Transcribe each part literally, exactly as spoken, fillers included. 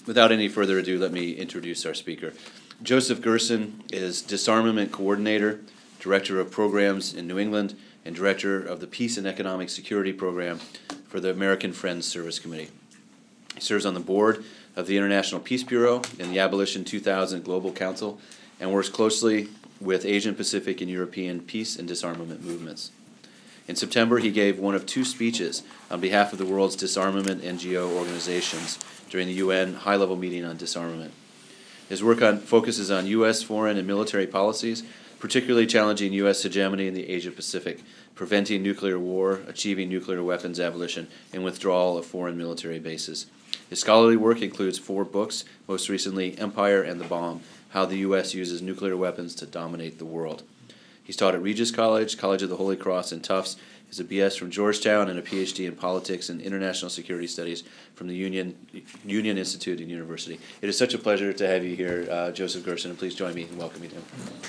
without any further ado, let me introduce our speaker. Joseph Gerson is Disarmament Coordinator, Director of Programs in New England, and Director of the Peace and Economic Security Program for the American Friends Service Committee. He serves on the board of the International Peace Bureau and the Abolition two thousand Global Council, and works closely with Asian Pacific and European peace and disarmament movements. In September, he gave one of two speeches on behalf of the world's disarmament N G O organizations during the U N high-level meeting on disarmament. His work on, focuses on U S foreign and military policies, particularly challenging U S hegemony in the Asia-Pacific, preventing nuclear war, achieving nuclear weapons abolition, and withdrawal of foreign military bases. His scholarly work includes four books, most recently Empire and the Bomb, How the U S Uses Nuclear Weapons to Dominate the World. He's taught at Regis College, College of the Holy Cross, and Tufts. He's a B S from Georgetown and a P H D in Politics and International Security Studies from the Union Union Institute and University. It is such a pleasure to have you here, uh, Joseph Gerson, and please join me in welcoming him.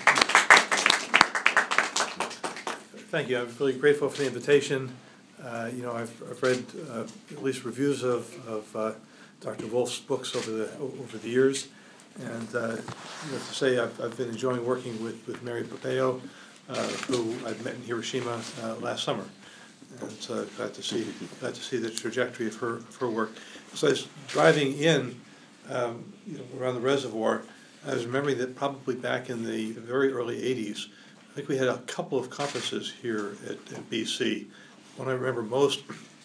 Thank you. I'm really grateful for the invitation. Uh, you know, I've, I've read uh, at least reviews of, of uh, Doctor Wolf's books over the over the years, and uh, you know, to say I've, I've been enjoying working with, with Mary Pompeo, uh, who I met in Hiroshima uh, last summer, and uh, glad to see glad to see the trajectory of her of her work. So I was driving in, um, you know, around the reservoir. I was remembering that probably back in the very early eighties, I think we had a couple of conferences here at, at B C. One I remember most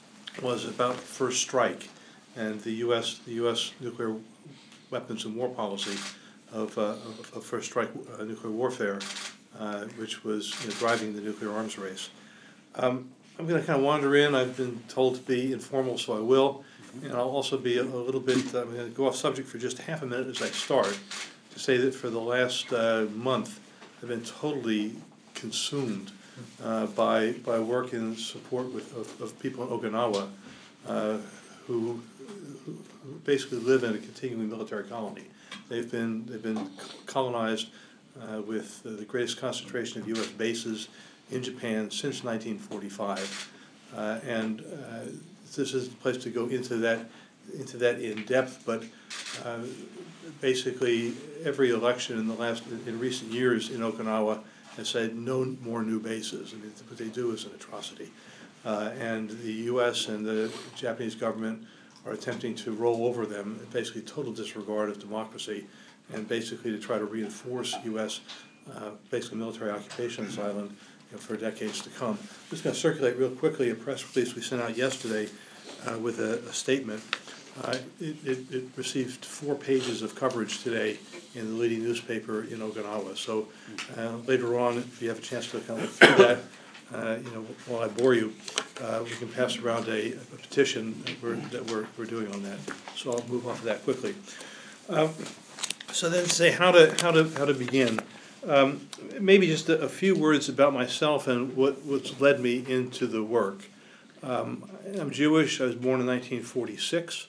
was about First Strike and the U S the U S nuclear weapons and war policy of, uh, of, of First Strike uh, nuclear warfare, uh, which was you know, driving the nuclear arms race. Um, I'm going to kind of wander in. I've been told to be informal, so I will. And I'll also be a, a little bit, I'm going to go off subject for just half a minute as I start, to say that for the last uh, month, I've been totally consumed uh, by by work in support with, of, of people in Okinawa uh, who, who basically live in a continuing military colony. They've been they've been colonized uh, with the greatest concentration of U S bases in Japan since nineteen forty-five, uh, and uh, this is the place to go into that into that in depth. But uh, basically, every election in the last in recent years in Okinawa has said no more new bases. I mean, what they do is an atrocity. Uh, and the U S and the Japanese government are attempting to roll over them, basically total disregard of democracy, and basically to try to reinforce U S uh, basically military occupation of this island you know, for decades to come. I'm just going to circulate real quickly a press release we sent out yesterday uh, with a, a statement. Uh, it, it, it received four pages of coverage today in the leading newspaper in Okinawa. So uh, later on, if you have a chance to kind of look through that, uh, you know, while I bore you, uh, we can pass around a, a petition that we're that we're we're doing on that. So I'll move off of that quickly. Um, so then, say how to how to how to begin. Um, maybe just a, a few words about myself and what what's led me into the work. Um, I'm Jewish. I was born in nineteen forty-six.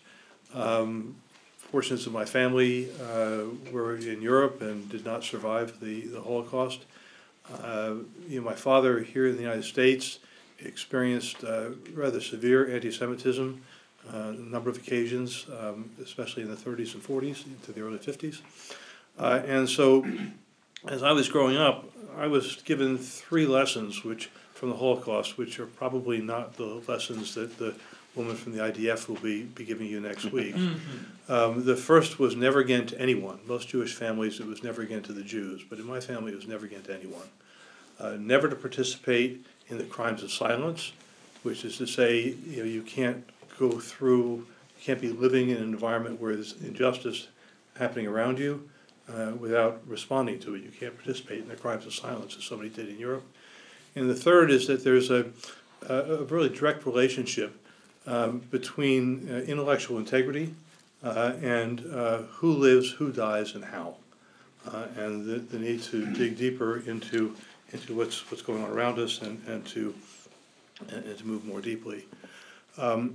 Um, portions of my family uh, were in Europe and did not survive the, the Holocaust. Uh, you know, my father here in the United States experienced uh, rather severe anti-Semitism uh, on a number of occasions, um, especially in the thirties and forties into the early fifties. Uh, and so as I was growing up, I was given three lessons which from the Holocaust, which are probably not the lessons that the woman from the I D F will be, be giving you next week. Um, the first was never again to anyone. Most Jewish families, it was never again to the Jews, but in my family, it was never again to anyone. Uh, never to participate in the crimes of silence, which is to say, you know, you can't go through, you can't be living in an environment where there's injustice happening around you uh, without responding to it. You can't participate in the crimes of silence as somebody did in Europe. And the third is that there's a, a, a really direct relationship Um, between uh, intellectual integrity uh, and uh, who lives, who dies, and how, uh, and the, the need to dig deeper into into what's what's going on around us and, and to and, and to move more deeply. Um,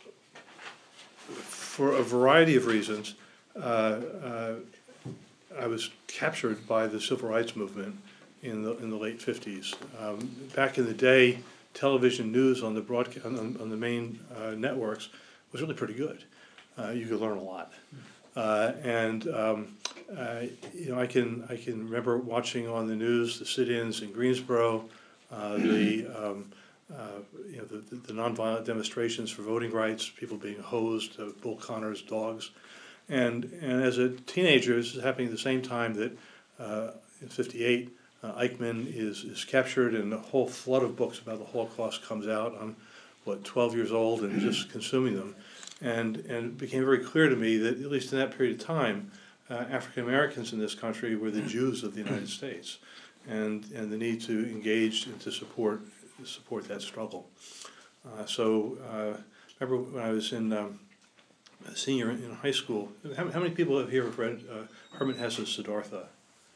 for a variety of reasons, uh, uh, I was captured by the civil rights movement in the in the late fifties. Um, back in the day, television news on the broadcast on, on the main uh, networks was really pretty good. Uh, you could learn a lot. Uh, and um, uh, you know, I can I can remember watching on the news the sit-ins in Greensboro, uh, the um, uh, you know the, the, the nonviolent demonstrations for voting rights, people being hosed, uh, Bull Connor's dogs, and and as a teenager, this is happening at the same time that uh, in fifty-eight, uh, Eichmann is is captured, and a whole flood of books about the Holocaust comes out. I'm what twelve years old and just consuming them. And, and it became very clear to me that, at least in that period of time, uh, African Americans in this country were the Jews of the United States, and, and the need to engage and to support, support that struggle. Uh, so, uh, remember when I was in um, a senior in high school, how, how many people have here have read uh, Hermann Hesse's Siddhartha?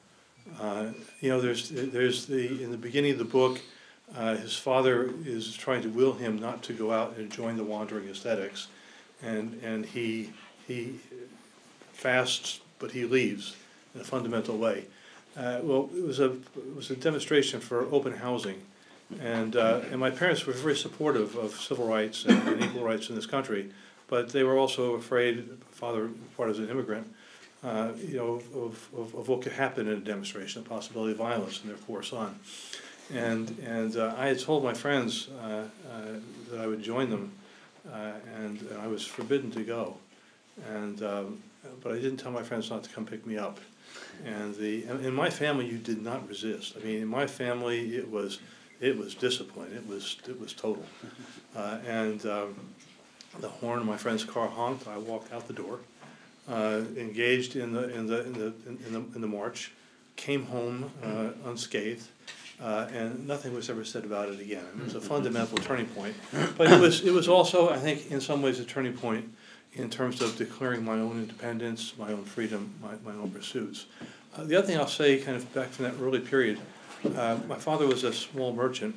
Uh, you know, there's, there's the, in the beginning of the book, uh, his father is trying to will him not to go out and join the wandering aesthetics. And and he he fasts, but he leaves in a fundamental way. Uh, well, it was a it was a demonstration for open housing, and uh, and my parents were very supportive of civil rights and, and equal rights in this country, but they were also afraid. Father, part as an immigrant, uh, you know, of, of of what could happen in a demonstration, the possibility of violence, and their poor son. And and uh, I had told my friends uh, uh, that I would join them. Uh, and, and I was forbidden to go, and um, but I didn't tell my friends not to come pick me up. And the in my family, you did not resist. I mean, in my family, it was it was discipline. It was it was total. Uh, and um, the horn of my friend's car honked. I walked out the door, uh, engaged in the in the in the in the, in the march, came home uh, unscathed. Uh, and nothing was ever said about it again. It was a fundamental turning point, but it was it was also, I think, in some ways, a turning point in terms of declaring my own independence, my own freedom, my, my own pursuits. Uh, the other thing I'll say, kind of back from that early period, uh, my father was a small merchant,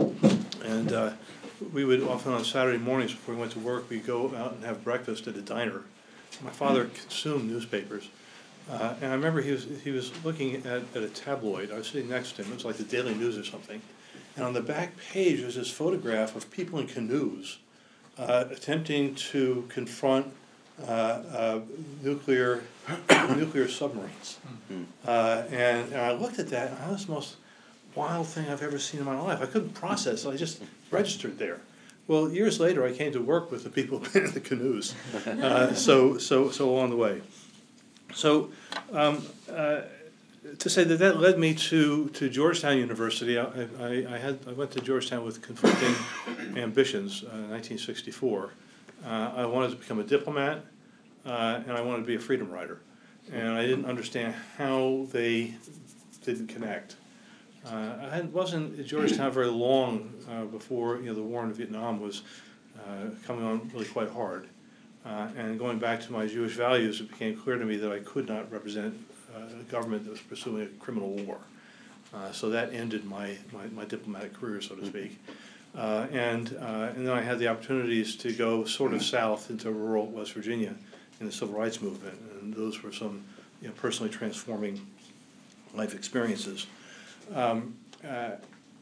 and uh, we would often on Saturday mornings before we went to work, we'd go out and have breakfast at a diner. My father consumed newspapers. Uh, and I remember he was he was looking at, at a tabloid. I was sitting next to him. It was like the Daily News or something. And on the back page was this photograph of people in canoes uh, attempting to confront uh, uh, nuclear nuclear submarines. Uh, and, and I looked at that, and that was the most wild thing I've ever seen in my life. I couldn't process it. I just registered there. Well, years later, I came to work with the people in the canoes. Uh, so so so along the way. So, um, uh, to say that that led me to, to Georgetown University. I, I, I had I went to Georgetown with conflicting ambitions uh, in nineteen sixty-four. Uh, I wanted to become a diplomat, uh, and I wanted to be a freedom rider. And I didn't understand how they didn't connect. Uh, I hadn't, wasn't at Georgetown very long uh, before you know the war in Vietnam was uh, coming on really quite hard. Uh, and going back to my Jewish values, it became clear to me that I could not represent uh, a government that was pursuing a criminal war. Uh, so that ended my, my, my diplomatic career, so to speak. Uh, and, uh, and then I had the opportunities to go sort of south into rural West Virginia in the civil rights movement. And those were some you know, personally transforming life experiences. Um, uh,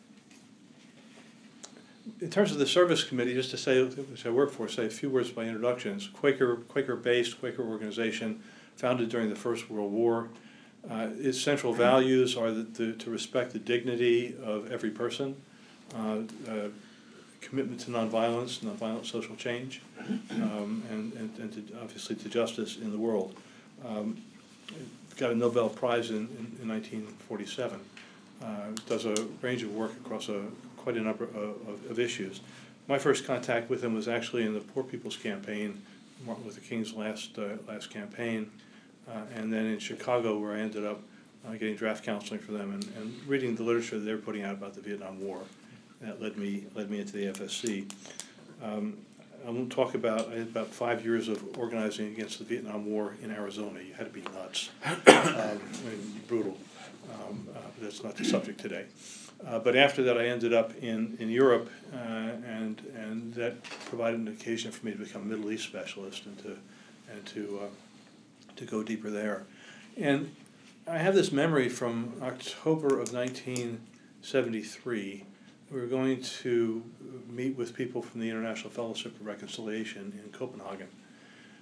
In terms of the service committee, just to say, which I work for, say a few words by introduction. It's Quaker, Quaker-based, Quaker organization, founded during the First World War. Uh, its central values are the, the, to respect the dignity of every person, uh, uh, commitment to nonviolence, nonviolent social change, um, and, and, and to, obviously to justice in the world. Um, it got a Nobel Prize in, in, in nineteen forty-seven. Uh, does a range of work across a quite a number of, of, of issues. My first contact with him was actually in the Poor People's Campaign, Martin Luther King's last uh, last campaign, uh, and then in Chicago, where I ended up uh, getting draft counseling for them and, and reading the literature that they were putting out about the Vietnam War. That led me led me into the F S C. Um, I won't talk about. I had about five years of organizing against the Vietnam War in Arizona. You had to be nuts, um, I mean, brutal. Um, uh, but that's not the subject today. Uh, but after that, I ended up in, in Europe, uh, and and that provided an occasion for me to become a Middle East specialist and to and to uh, to go deeper there. And I have this memory from October of nineteen seventy-three. We were going to meet with people from the International Fellowship for Reconciliation in Copenhagen.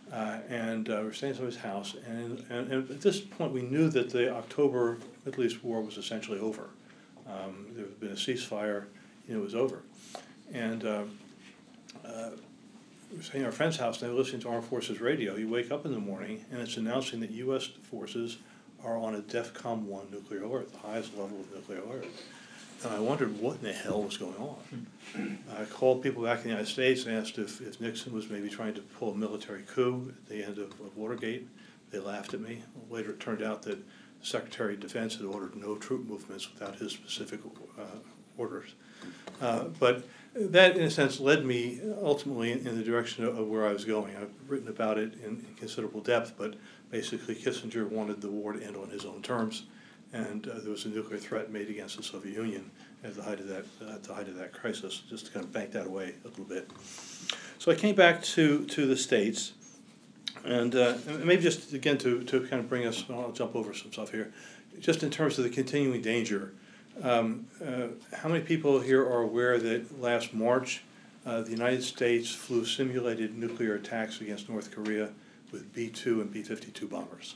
Uh, and uh, we were staying at somebody's house, and, and, and at this point we knew that the October Middle East war was essentially over. Um, there had been a ceasefire, and it was over. And um, uh, we were staying at our friend's house, and they were listening to Armed Forces radio. You wake up in the morning, and it's announcing that U S forces are on a DEFCON one nuclear alert, the highest level of nuclear alert. And I wondered what in the hell was going on. I called people back in the United States and asked if, if Nixon was maybe trying to pull a military coup at the end of, of Watergate. They laughed at me. Later it turned out that the Secretary of Defense had ordered no troop movements without his specific uh, orders. Uh, but that, in a sense, led me ultimately in, in the direction of, of where I was going. I've written about it in, in considerable depth, but basically Kissinger wanted the war to end on his own terms. And uh, there was a nuclear threat made against the Soviet Union at the height of that uh, at the height of that crisis. Just to kind of bank that away a little bit. So I came back to, to the States, and, uh, and maybe just again to, to kind of bring us. I'll jump over some stuff here, just in terms of the continuing danger. Um, uh, how many people here are aware that last March uh, the United States flew simulated nuclear attacks against North Korea with B two and B fifty-two bombers?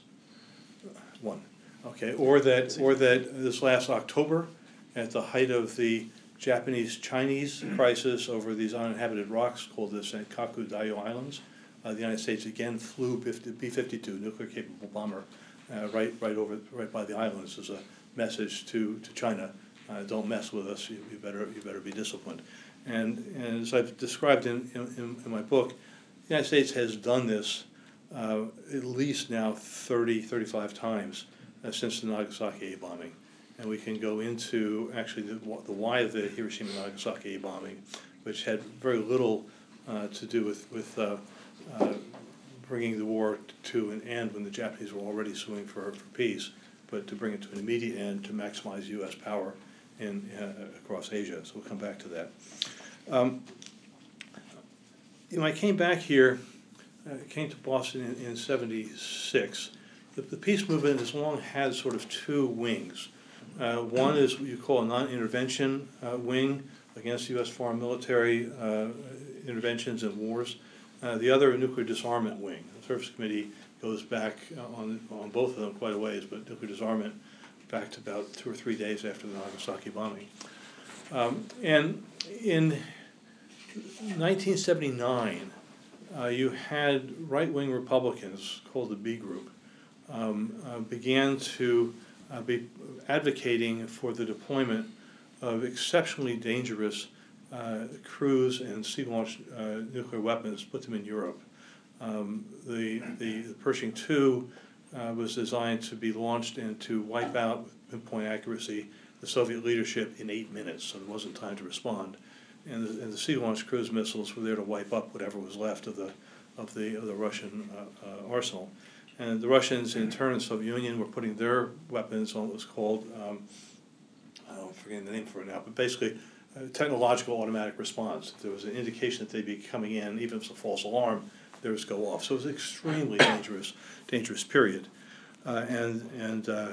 One. Okay, or that, or that this last October, at the height of the Japanese-Chinese crisis over these uninhabited rocks called the Senkaku Daio Islands, uh, the United States again flew B fifty-two, nuclear-capable bomber, uh, right, right over, right by the islands as a message to, to China: uh, don't mess with us. You, you better, you better be disciplined. And, and as I've described in, in, in my book, the United States has done this uh, at least now thirty, thirty-five times. Uh, since the Nagasaki A bombing. And we can go into actually the, the why of the Hiroshima and Nagasaki A bombing, which had very little uh, to do with, with uh, uh, bringing the war to an end when the Japanese were already suing for, for peace, but to bring it to an immediate end to maximize U S power in, uh, across Asia. So we'll come back to that. Um, you know, I came back here, uh, came to Boston in, in seventy-six. The, the peace movement has long had sort of two wings. Uh, one is what you call a non-intervention uh, wing against U S foreign military uh, interventions and wars. Uh, the other, a nuclear disarmament wing. The Service Committee goes back uh, on, on both of them quite a ways, but nuclear disarmament back to about two or three days after the Nagasaki bombing. Um, and in nineteen seventy-nine, uh, you had right-wing Republicans called the B Group Um, uh, began to uh, be advocating for the deployment of exceptionally dangerous uh, cruise and sea-launched uh, nuclear weapons, put them in Europe. Um, the, the, the Pershing two uh, was designed to be launched and to wipe out, with pinpoint accuracy, the Soviet leadership in eight minutes, so there wasn't time to respond. And the, and the sea-launched cruise missiles were there to wipe up whatever was left of the, of the, of the Russian uh, uh, arsenal. And the Russians, in turn, the Soviet Union, were putting their weapons on what was called, um, I don't forget the name for it now, but basically uh, technological automatic response. If there was an indication that they'd be coming in, even if it's a false alarm, theirs go off. So it was an extremely dangerous, dangerous period. Uh, and and uh, uh,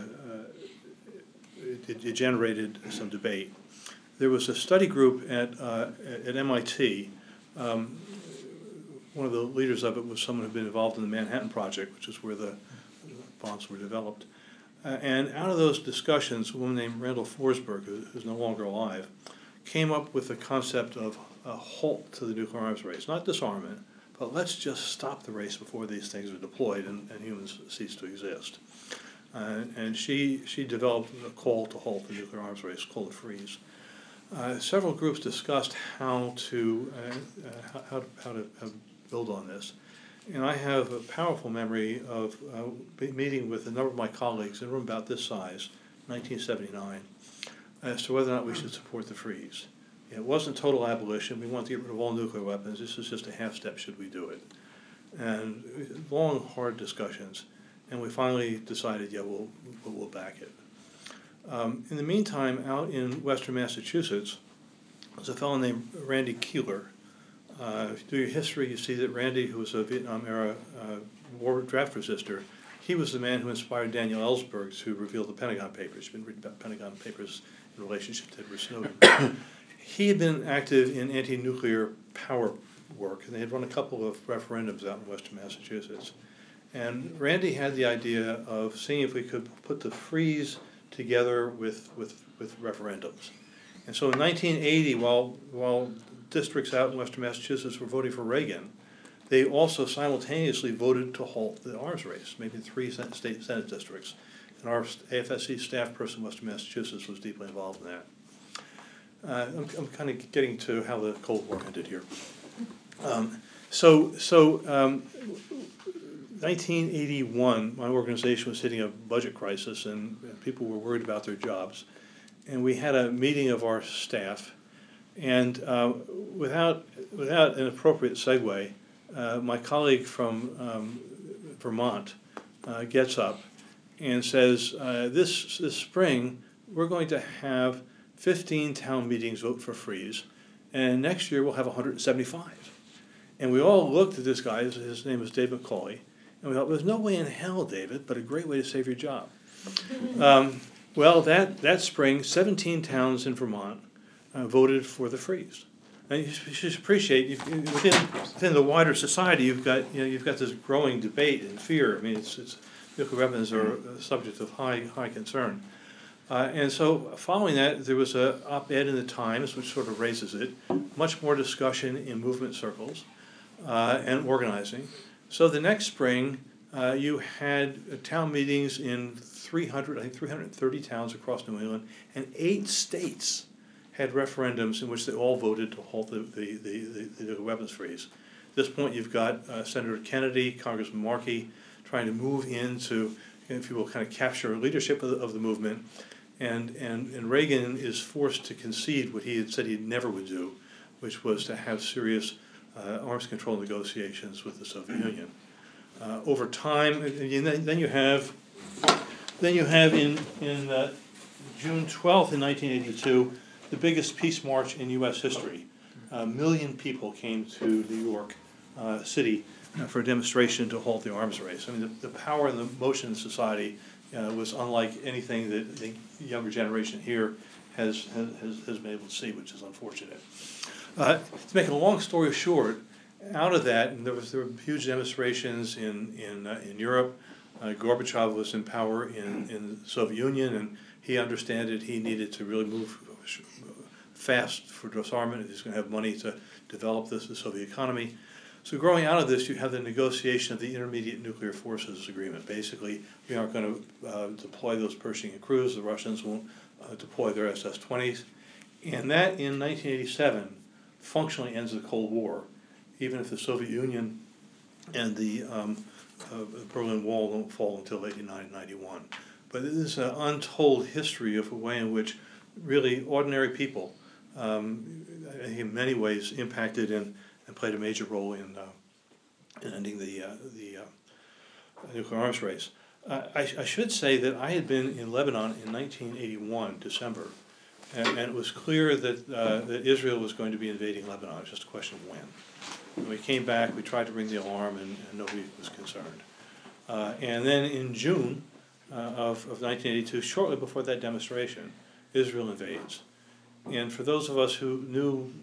it, it generated some debate. There was a study group at, uh, at M I T. Um, One of the leaders of it was someone who had been involved in the Manhattan Project, which is where the bombs were developed. Uh, and out of those discussions, a woman named Randall Forsberg, who, who's no longer alive, came up with the concept of a halt to the nuclear arms race. Not disarmament, but let's just stop the race before these things are deployed and, and humans cease to exist. Uh, and she, she developed a call to halt the nuclear arms race, called the freeze. Uh, several groups discussed how to, uh, uh, how, to, how to how build on this. And I have a powerful memory of uh, meeting with a number of my colleagues in a room about this size, nineteen seventy-nine, as to whether or not we should support the freeze. It wasn't total abolition. We wanted to get rid of all nuclear weapons. This is just a half step, should we do it? And long, hard discussions. And we finally decided, yeah, we'll, we'll back it. Um, in the meantime, out in western Massachusetts, there's a fellow named Randy Keeler. Uh, if you do your history, you see that Randy, who was a Vietnam-era uh, war draft resistor, he was the man who inspired Daniel Ellsberg to reveal the Pentagon Papers. You've been reading about Pentagon Papers in relationship to Edward Snowden. He had been active in anti-nuclear power work, and they had run a couple of referendums out in western Massachusetts. And Randy had the idea of seeing if we could put the freeze together with, with, with referendums. And so in nineteen eighty, while, while districts out in western Massachusetts were voting for Reagan, they also simultaneously voted to halt the arms race, maybe three state Senate districts. And our A F S C staff person in western Massachusetts was deeply involved in that. Uh, I'm, I'm kind of getting to how the Cold War ended here. Um, so, so um, nineteen eighty-one, my organization was hitting a budget crisis, and, and people were worried about their jobs. And we had a meeting of our staff, and uh, without without an appropriate segue, uh, my colleague from um, Vermont uh, gets up and says, uh, "This this spring we're going to have fifteen town meetings vote for freeze, and next year we'll have one hundred seventy-five." And we all looked at this guy. His, his name was Dave McCauley, and we thought, "There's no way in hell, David, but a great way to save your job." um, Well, that, that spring, seventeen towns in Vermont uh, voted for the freeze. And you should appreciate, you've, within, within the wider society, you've got, you know, you've got this growing debate and fear. I mean, it's, it's, nuclear weapons are a subject of high, high concern. Uh, and so following that, there was an op-ed in the Times, which sort of raises it, much more discussion in movement circles uh, and organizing. So the next spring, uh, you had uh, town meetings in three hundred, I think three hundred thirty towns across New England, and eight states had referendums in which they all voted to halt the, the, the, the, the weapons freeze. At this point, you've got uh, Senator Kennedy, Congressman Markey, trying to move into, if you will, kind of capture leadership of the, of the movement. And, and, and Reagan is forced to concede what he had said he never would do, which was to have serious uh, arms control negotiations with the Soviet Union. Uh, over time, and then, then you have Then you have in, in uh, June twelfth in nineteen eighty-two, the biggest peace march in U S history. A million people came to New York uh, City uh, for a demonstration to halt the arms race. I mean, the, the power and the motion in society uh, was unlike anything that the younger generation here has, has, has been able to see, which is unfortunate. Uh, to make a long story short, out of that, and there was there were huge demonstrations in, in, uh, in Europe. Uh, Gorbachev was in power in, in the Soviet Union, and he understood that he needed to really move fast for disarmament if he's going to have money to develop this the Soviet economy. So growing out of this, you have the negotiation of the Intermediate Nuclear Forces Agreement. Basically, we aren't going to uh, deploy those Pershing crews. The Russians won't uh, deploy their S S twenties. And that, in nineteen eighty-seven, functionally ends the Cold War, even if the Soviet Union and the um, Uh, the Berlin Wall don't fall until eighty-nine, ninety-one. But it is an untold history of a way in which really ordinary people, um, in many ways, impacted and, and played a major role in, uh, in ending the, uh, the uh, nuclear arms race. Uh, I, I should say that I had been in Lebanon in nineteen eighty-one, December, and, and it was clear that, uh, that Israel was going to be invading Lebanon. It was just a question of when. When we came back, we tried to ring the alarm, and, and nobody was concerned. Uh, and then in June uh, of, of nineteen eighty-two, shortly before that demonstration, Israel invades. And for those of us who knew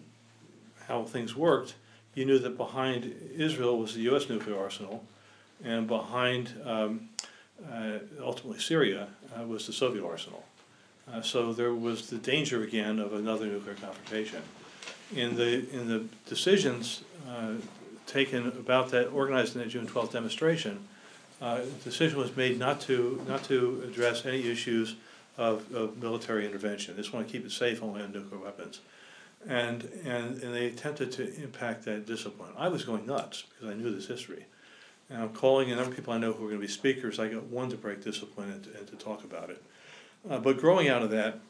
how things worked, you knew that behind Israel was the U S nuclear arsenal, and behind um, uh, ultimately Syria uh, was the Soviet arsenal. Uh, so there was the danger again of another nuclear confrontation. In the in the decisions uh, taken about that, organized in that June twelfth demonstration, uh, the decision was made not to not to address any issues of, of military intervention. They just want to keep it safe only on nuclear weapons, and and and they attempted to impact that discipline. I was going nuts because I knew this history, and I'm calling a number of people I know who are going to be speakers. I got one to break discipline and to, and to talk about it. Uh, but growing out of that,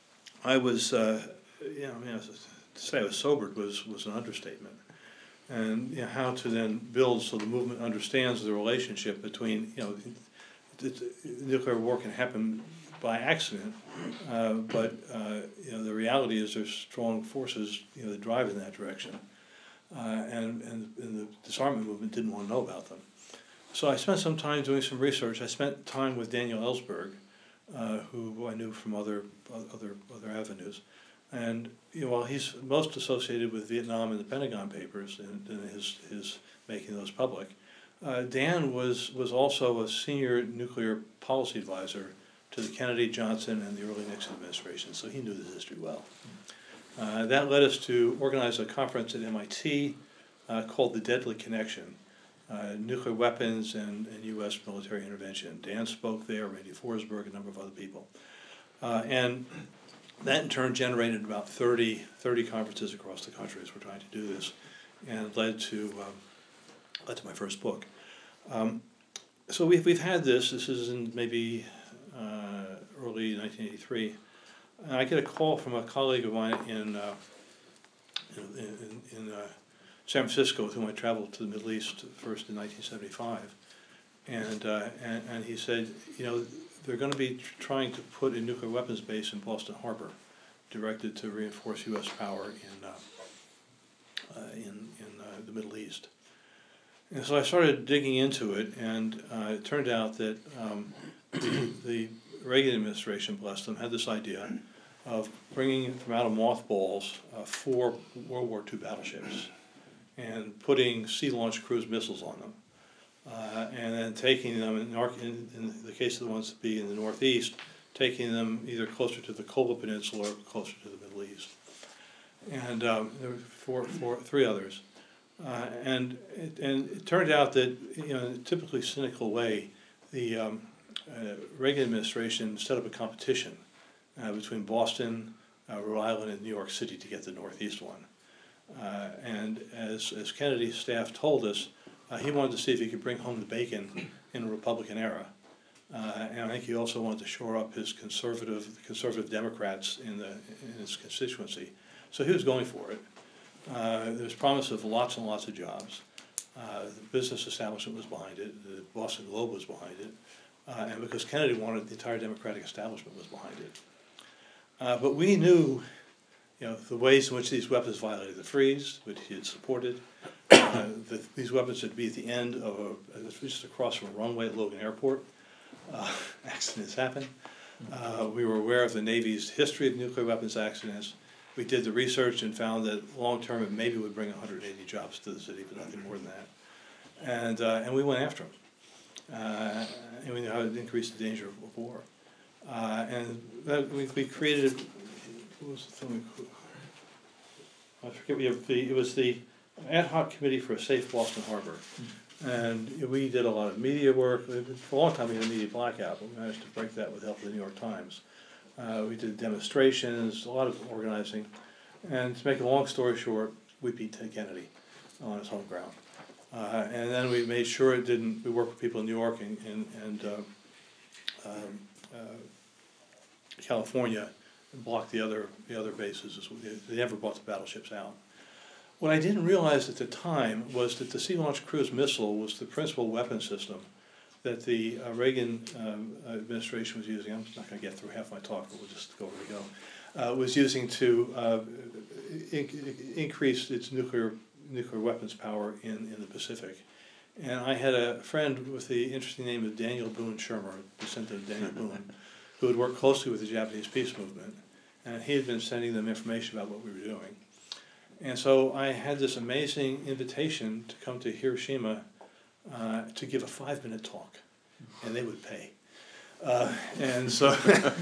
I was uh, you know I mean. I was, To say I was sobered was, was an understatement. And you know, how to then build so the movement understands the relationship between, you know, the, the nuclear war can happen by accident, uh, but uh, you know, the reality is there's strong forces, you know, that drive in that direction. Uh, and, and, and the disarmament movement didn't want to know about them. So I spent some time doing some research. I spent time with Daniel Ellsberg, uh, who I knew from other, other, other avenues. And you know, while he's most associated with Vietnam and the Pentagon Papers and, and his, his making those public, uh, Dan was, was also a senior nuclear policy advisor to the Kennedy, Johnson, and the early Nixon administration, so he knew the history well. Uh, that led us to organize a conference at M I T uh, called The Deadly Connection, uh, Nuclear Weapons and, and U S Military Intervention. Dan spoke there, Randy Forsberg, a number of other people. Uh, and that in turn generated about thirty, thirty conferences across the country as we're trying to do this, and led to, um, led to my first book. Um, so we've, we've had this, this is in maybe uh, early nineteen eighty-three, and I get a call from a colleague of mine in, uh, in, in, in uh, San Francisco with whom I traveled to the Middle East first in nineteen seventy-five, and, uh, and, and he said, you know, they're going to be tr trying to put a nuclear weapons base in Boston Harbor, directed to reinforce U S power in uh, uh, in, in uh, the Middle East. And so I started digging into it, and uh, it turned out that um, the, the Reagan administration, bless them, had this idea of bringing from out of mothballs uh, four World War Two battleships and putting sea-launched cruise missiles on them. Uh, and then taking them, in, in, in the case of the ones that be in the Northeast, taking them either closer to the Kola Peninsula or closer to the Middle East. And um, there were four, four, three others. Uh, and, it, and it turned out that, you know, in a typically cynical way, the um, uh, Reagan administration set up a competition uh, between Boston, uh, Rhode Island, and New York City to get the Northeast one. Uh, and as, as Kennedy's staff told us, Uh, he wanted to see if he could bring home the bacon in a Republican era, uh, and I think he also wanted to shore up his conservative, conservative Democrats in the in his constituency. So he was going for it. Uh, there was promise of lots and lots of jobs. Uh, the business establishment was behind it. The Boston Globe was behind it, uh, and because Kennedy wanted, the entire Democratic establishment was behind it. Uh, but we knew, you know, the ways in which these weapons violated the freeze, which he had supported. Uh, the, these weapons would be at the end of a, just across from a runway at Logan Airport. Uh, accidents happen. Uh, we were aware of the Navy's history of nuclear weapons accidents. We did the research and found that long term it maybe would bring one hundred eighty jobs to the city, but nothing more than that. And, uh, and we went after them. Uh, and we knew how to increase the danger of war. Uh, and that, we, we created, what was the thing we, I forget, we have the, it was the ad hoc committee for a safe Boston Harbor, and we did a lot of media work. For a long time we had a media blackout, but we managed to break that with the help of the New York Times. Uh, we did demonstrations, a lot of organizing, and to make a long story short, we beat Ted Kennedy on his home ground. Uh, and then we made sure it didn't, we worked with people in New York and, and, and uh, um, uh, California, and blocked the other, the other bases. They never brought the battleships out. What I didn't realize at the time was that the Sea-Launched Cruise Missile was the principal weapon system that the uh, Reagan um, administration was using. I'm not going to get through half my talk, but we'll just go where we go. Uh, was using to uh, in increase its nuclear nuclear weapons power in, in the Pacific. And I had a friend with the interesting name of Daniel Boone Shermer, descendant of Daniel Boone, who had worked closely with the Japanese peace movement, and he had been sending them information about what we were doing. And so I had this amazing invitation to come to Hiroshima uh, to give a five-minute talk, and they would pay. Uh, and so,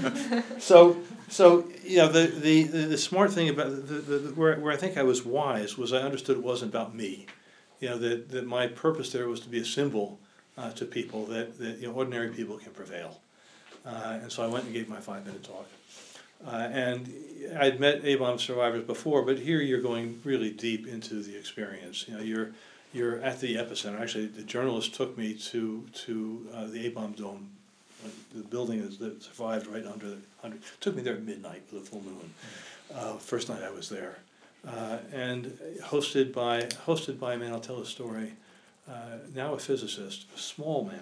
so, so you know, the the the smart thing about the, the, the where where I think I was wise was I understood it wasn't about me, you know, that that my purpose there was to be a symbol uh, to people that that you know ordinary people can prevail, uh, and so I went and gave my five-minute talk. Uh, and I'd met A-bomb survivors before, but here you're going really deep into the experience. You know, you're you're at the epicenter. Actually, the journalist took me to to uh, the A-bomb dome, uh, the building is, that survived right under the under. Took me there at midnight with a full moon. Uh, first night I was there, uh, and hosted by hosted by a man. I'll tell his story. Uh, now a physicist, a small man,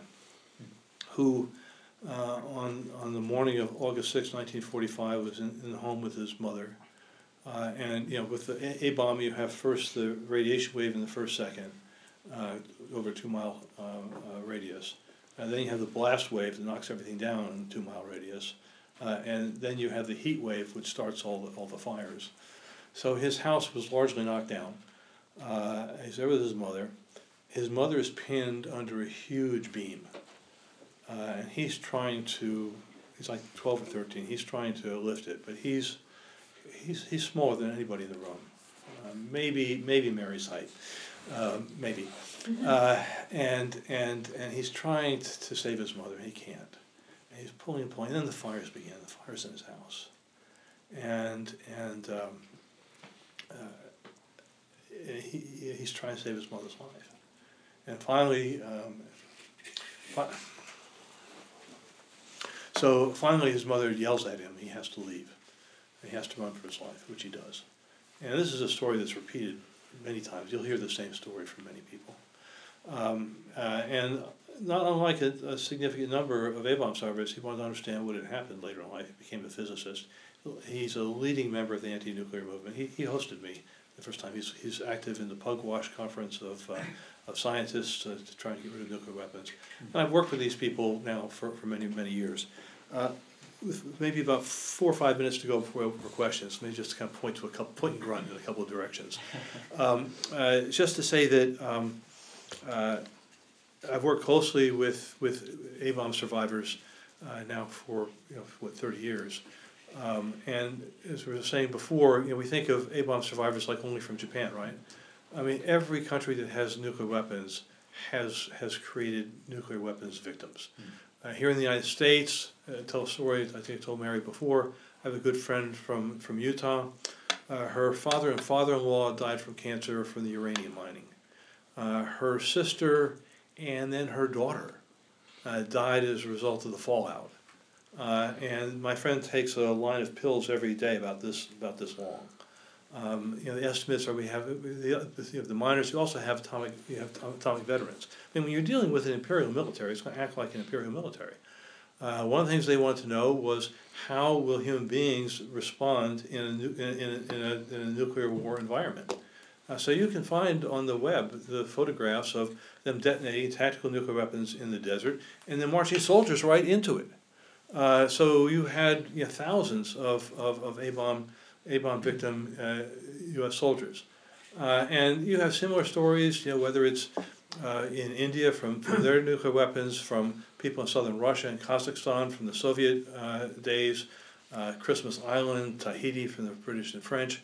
who. Uh, on on the morning of August sixth, nineteen forty-five, was in, in the home with his mother, uh, and you know, with the A-bomb, you have first the radiation wave in the first second, uh, over a two-mile uh, uh, radius, and then you have the blast wave that knocks everything down in a two-mile radius, uh, and then you have the heat wave, which starts all the, all the fires. So his house was largely knocked down. Uh, he's there with his mother. His mother is pinned under a huge beam, uh, and he's trying to. He's like twelve or thirteen. He's trying to lift it, but he's he's he's smaller than anybody in the room. Uh, maybe maybe Mary's height, uh, maybe, uh, and and and he's trying to, to save his mother. He can't. And he's pulling and pulling. And then the fires begin. The fires in his house, and and um, uh, he he's trying to save his mother's life, and finally. Um, fi- So finally his mother yells at him, he has to leave. He has to run for his life, which he does. And this is a story that's repeated many times. You'll hear the same story from many people. Um, uh, and not unlike a, a significant number of A-bomb survivors, he wanted to understand what had happened later in life. He became a physicist. He's a leading member of the anti-nuclear movement. He, he hosted me the first time. He's, he's active in the Pugwash Conference of, uh, of scientists uh, to try and get rid of nuclear weapons. And I've worked with these people now for, for many, many years. Uh, with maybe about four or five minutes to go before we open for questions, maybe just to kind of point to a couple, point and grunt in a couple of directions. Um, uh, just to say that um, uh, I've worked closely with with A-bomb survivors uh, now for you know what thirty years, um, and as we were saying before, you know we think of A-bomb survivors like only from Japan, right? I mean, every country that has nuclear weapons has has created nuclear weapons victims. Mm. Uh, here in the United States, uh, tell a story, I think I told Mary before, I have a good friend from, from Utah. Uh, her father and father-in-law died from cancer from the uranium mining. Uh, her sister and then her daughter uh, died as a result of the fallout. Uh, and my friend takes a line of pills every day about this, about this long. Um, you know, the estimates are we have the, you know, the miners. You also have atomic. You have atomic veterans. I mean, when you're dealing with an imperial military, it's going to act like an imperial military. Uh, one of the things they wanted to know was how will human beings respond in a, in a, in a, in a nuclear war environment. Uh, so you can find on the web the photographs of them detonating tactical nuclear weapons in the desert and then marching soldiers right into it. Uh, so you had you know, thousands of of, of A-bomb. A-bomb victim uh, U S soldiers. Uh, and you have similar stories, you know, whether it's uh, in India from, from their nuclear weapons, from people in southern Russia and Kazakhstan from the Soviet uh, days, uh, Christmas Island, Tahiti from the British and French.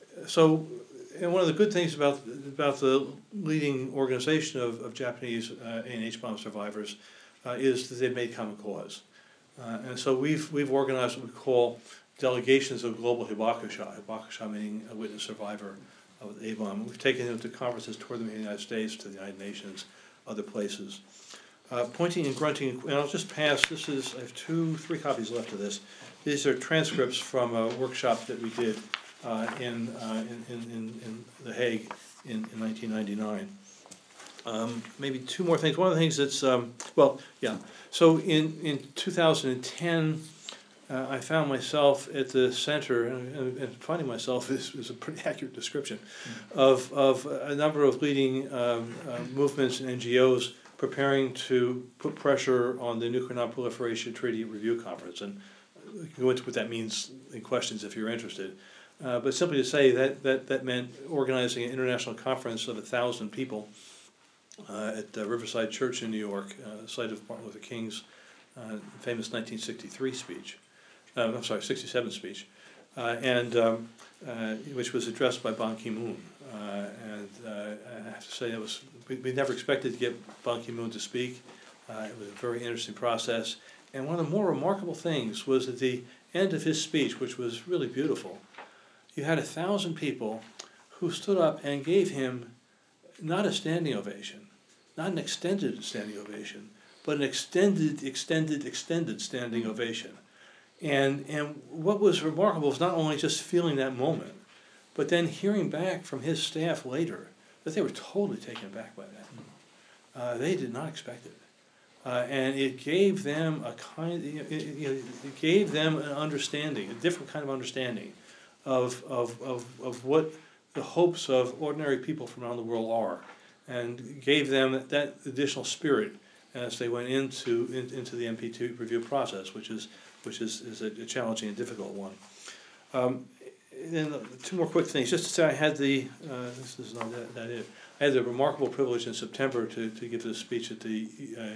So, and one of the good things about about the leading organization of, of Japanese uh, A and H bomb survivors uh, is that they've made common cause. Uh, and so we've, we've organized what we call delegations of global hibakusha, hibakusha meaning a witness survivor of the A-bomb. We've taken them to conferences, toured them in the United States, to the United Nations, other places. Uh, pointing and grunting, and I'll just pass, this is, I have two, three copies left of this. These are transcripts from a workshop that we did uh, in, uh, in, in, in The Hague in, in nineteen ninety-nine. Um, maybe two more things. One of the things that's, um, well, yeah, so in, in two thousand ten, Uh, I found myself at the center, and, and finding myself is, is a pretty accurate description, mm-hmm. of, of a number of leading um, uh, movements and N G Os preparing to put pressure on the Nuclear Non-Proliferation Treaty Review Conference. And we can go into what that means in questions if you're interested. Uh, but simply to say that, that that meant organizing an international conference of a thousand people uh, at uh, Riverside Church in New York, uh, site of Martin Luther King's uh, famous nineteen sixty-three speech. Uh, I'm sorry, sixty-seven speech, uh, and um, uh, which was addressed by Ban Ki-moon. Uh, and uh, I have to say, it was we, we never expected to get Ban Ki-moon to speak. Uh, it was a very interesting process. And one of the more remarkable things was at the end of his speech, which was really beautiful, you had a thousand people who stood up and gave him not a standing ovation, not an extended standing ovation, but an extended, extended, extended standing ovation. And and what was remarkable was not only just feeling that moment, but then hearing back from his staff later that they were totally taken aback by that. Uh, they did not expect it, uh, and it gave them a kind. It, it, it gave them an understanding, a different kind of understanding, of of of of what the hopes of ordinary people from around the world are, and gave them that additional spirit as they went into in, into the M P T review process, which is which is, is a, a challenging and difficult one. Um, then two more quick things. Just to say, I had the uh, this is not that, that it. I had the remarkable privilege in September to to give this speech at the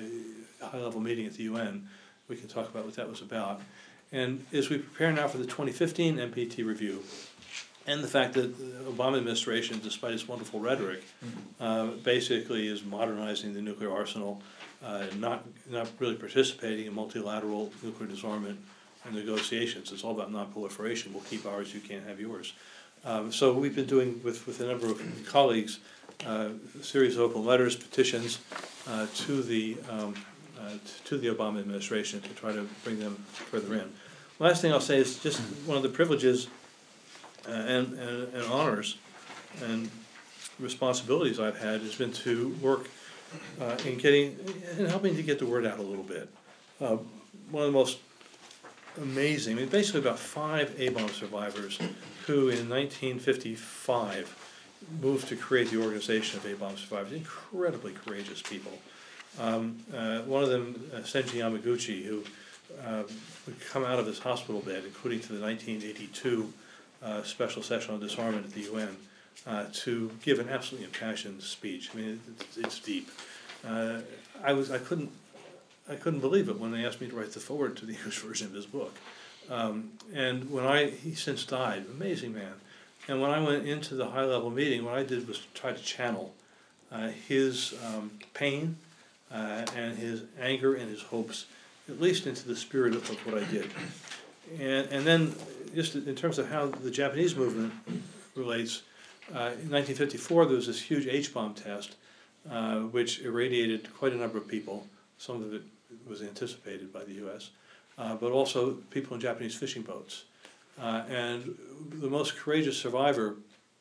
uh, high level meeting at the U N. We can talk about what that was about. And as we prepare now for the twenty fifteen M P T review, and the fact that the Obama administration, despite its wonderful rhetoric, uh, basically is modernizing the nuclear arsenal, uh, not not really participating in multilateral nuclear disarmament and negotiations. It's all about non-proliferation. We'll keep ours, you can't have yours. Um, so we've been doing, with, with a number of colleagues, uh, a series of open letters, petitions uh, to the um, uh, to the Obama administration to try to bring them further in. Last thing I'll say is just one of the privileges uh, and, and, and honors and responsibilities I've had has been to work uh, in getting, in helping to get the word out a little bit. Uh, one of the most amazing, I mean, basically about five A-bomb survivors who in nineteen fifty-five moved to create the organization of A-bomb survivors, incredibly courageous people. Um, uh, one of them, uh, Senji Yamaguchi, who uh, would come out of his hospital bed, including to the nineteen eighty-two uh, special session on disarmament at the U N, uh, to give an absolutely impassioned speech. I mean, it's, it's deep. Uh, I was, I couldn't, I couldn't believe it when they asked me to write the foreword to the English version of his book. Um, and when I, he since died, amazing man. And when I went into the high-level meeting, what I did was try to channel uh, his um, pain uh, and his anger and his hopes, at least into the spirit of, of what I did. And, and then, just in terms of how the Japanese movement relates, uh, in nineteen fifty-four there was this huge H-bomb test, uh, which irradiated quite a number of people. Some of it was anticipated by the U S, uh, but also people in Japanese fishing boats. Uh, and the most courageous survivor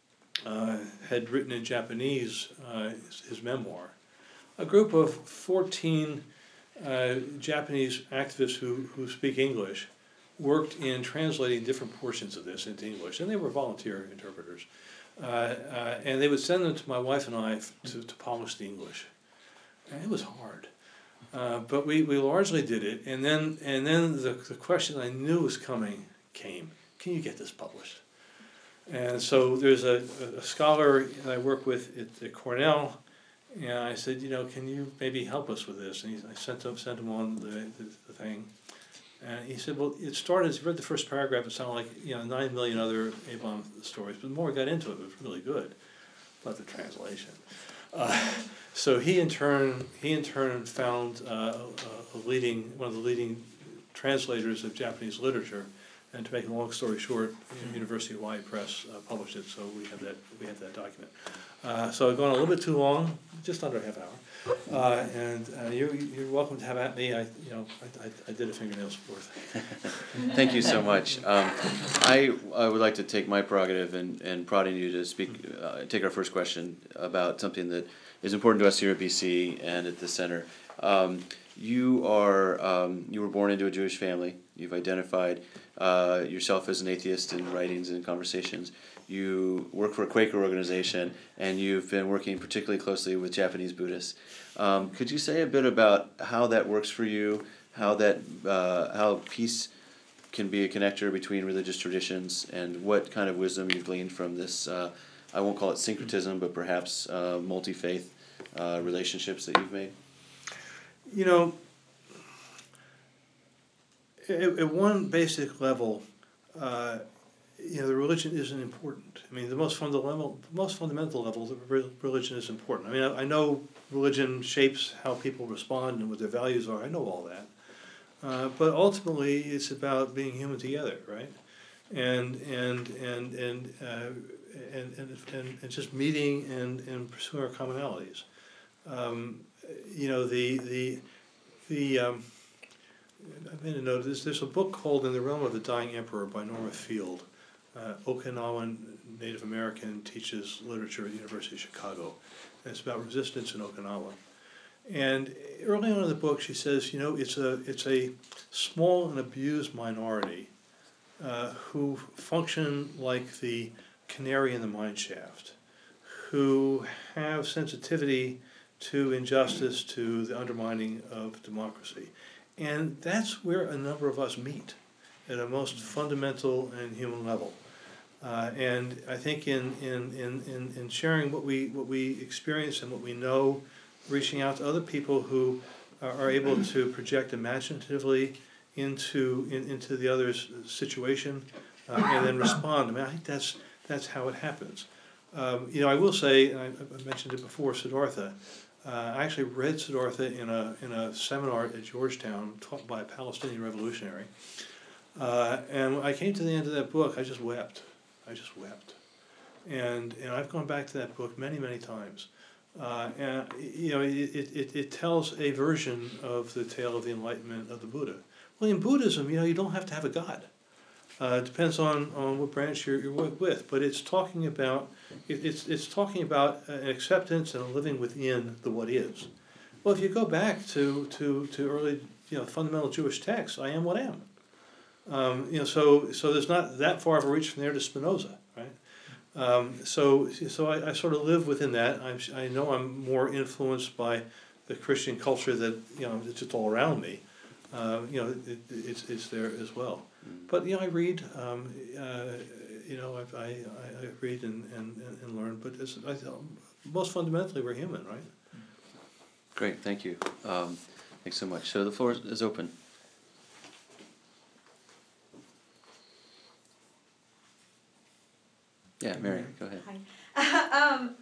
uh, had written in Japanese uh, his, his memoir. A group of fourteen uh, Japanese activists who, who speak English worked in translating different portions of this into English, and they were volunteer interpreters. Uh, uh, and they would send them to my wife and I to, to polish the English. And it was hard. Uh, but we, we largely did it, and then and then the, the question I knew was coming came. Can you get this published? And so there's a, a scholar I work with at, at Cornell, and I said, you know, can you maybe help us with this? And he, I sent him, sent him on the, the, the thing. And he said, well, it started, as he read the first paragraph, it sounded like, you know, nine million other A-bomb stories. But the more I got into it, it was really good. But the translation. Uh, so he in turn, he in turn found uh, a, a leading, one of the leading translators of Japanese literature. And to make a long story short, University of Hawaii Press uh, published it, so we have that we have that document. Uh, so I've gone a little bit too long, just under a half hour. Uh, and uh, you're you're welcome to have at me. I you know I I, I did a fingernail's worth. Thank you so much. Um, I I would like to take my prerogative and and prodding you to speak. Uh, take our first question about something that is important to us here at B C and at the center. Um, you are um, you were born into a Jewish family. You've identified uh, yourself as an atheist in writings and conversations. You work for a Quaker organization, and you've been working particularly closely with Japanese Buddhists. Um, could you say a bit about how that works for you? How that uh, how peace can be a connector between religious traditions, and what kind of wisdom you've gleaned from this? Uh, I won't call it syncretism, but perhaps uh, multi-faith uh, relationships that you've made. You know, at, at one basic level, uh, you know, the religion isn't important. I mean, the most fundamental, most fundamental level, the re- religion is important. I mean, I, I know religion shapes how people respond and what their values are. I know all that. Uh, but ultimately, it's about being human together, right? And and and and uh, and, and, and and just meeting and, and pursuing our commonalities. Um, you know, the the the. Um, I made a note. There's there's a book called "In the Realm of the Dying Emperor" by Norma Field. Uh, Okinawan Native American teaches literature at the University of Chicago. And it's about resistance in Okinawa. And early on in the book, she says, you know, it's a it's a small and abused minority uh, who function like the canary in the mine shaft, who have sensitivity to injustice, to the undermining of democracy. And that's where a number of us meet, at a most fundamental and human level. Uh, and I think in, in, in, in, in sharing what we, what we experience and what we know, reaching out to other people who are, are able to project imaginatively into, in, into the other's situation, uh, and then respond. I mean, I think that's, that's how it happens. Um, you know, I will say, and I, I mentioned it before, Siddhartha. Uh, I actually read Siddhartha in a, in a seminar at Georgetown taught by a Palestinian revolutionary. Uh, and when I came to the end of that book, I just wept. I just wept. And, and I've gone back to that book many, many times. Uh, and, you know, it, it, it tells a version of the tale of the enlightenment of the Buddha. Well, in Buddhism, you know, you don't have to have a God. Uh, it depends on, on what branch you're, you're with, but it's talking about it, it's it's talking about an acceptance and a living within the what is. Well, if you go back to to, to early you know fundamental Jewish texts, I am what I am. Um, you know, so so there's not that far of a reach from there to Spinoza, right? Um, so so I, I sort of live within that. I'm, I know I'm more influenced by the Christian culture that you know it's just all around me. Uh, you know, it, it's it's there as well. But you know, I read. Um, uh, you know, I I, I read and, and, and learn. But it's, I, most fundamentally, we're human, right? Great, thank you. Um, thanks so much. So the floor is open. Yeah, Mary, go ahead. Hi. um,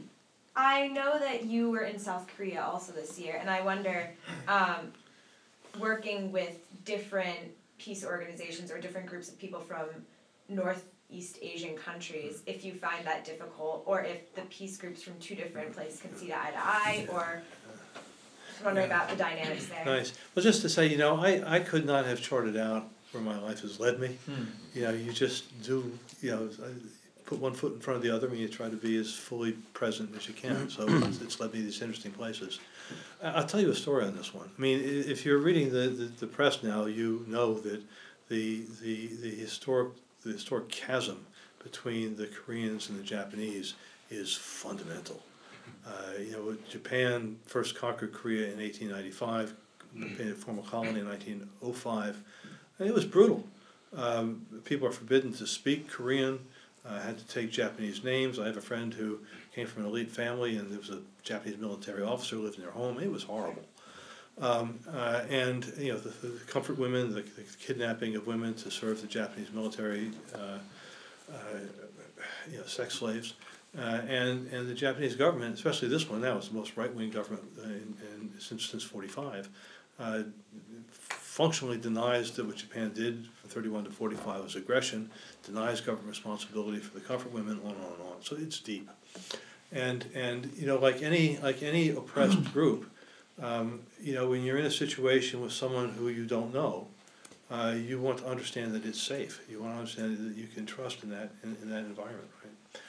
I know that you were in South Korea also this year, and I wonder, um, working with different peace organizations or different groups of people from Northeast Asian countries, if you find that difficult, or if the peace groups from two different places can see eye to eye, or just wondering Yeah. about the dynamics there. Nice. Well, just to say, you know, I, I could not have charted out where my life has led me. Hmm. You know, you just do, you know, put one foot in front of the other and you try to be as fully present as you can. So it's, it's led me to these interesting places. I'll tell you a story on this one. I mean, if you're reading the, the, the press now, you know that the, the, the, historic, the historic chasm between the Koreans and the Japanese is fundamental. Uh, you know, Japan first conquered Korea in eighteen ninety-five, made it former colony in nineteen oh five, and it was brutal. Um, people are forbidden to speak Korean, uh, had to take Japanese names. I have a friend who came from an elite family, and there was a Japanese military officer who lived in their home. It was horrible. Um, uh, and, you know, the, the comfort women, the, the kidnapping of women to serve the Japanese military, uh, uh, you know, sex slaves. Uh, and, and the Japanese government, especially this one now, is the most right-wing government in, in, since since forty-five, uh, functionally denies that what Japan did from thirty-one to forty-five was aggression, denies government responsibility for the comfort women, on and on and on. So it's deep. And, and you know, like any, like any oppressed group, um, you know, when you're in a situation with someone who you don't know, uh, you want to understand that it's safe. You want to understand that you can trust in that, in, in that environment, right?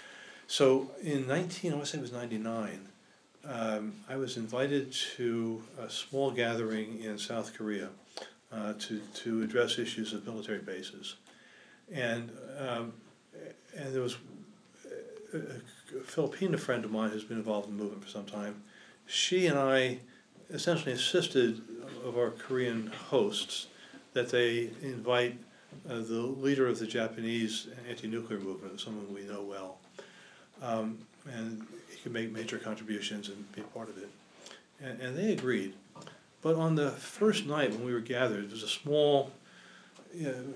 So in nineteen, I want to say it was ninety-nine, um, I was invited to a small gathering in South Korea uh, to, to address issues of military bases. And, um, and there was a, a Filipino friend of mine who's been involved in the movement for some time. She and I essentially insisted of our Korean hosts that they invite uh, the leader of the Japanese anti-nuclear movement, someone we know well. Um, and he could make major contributions and be part of it. And, and they agreed. But on the first night when we were gathered, there was a small, you know,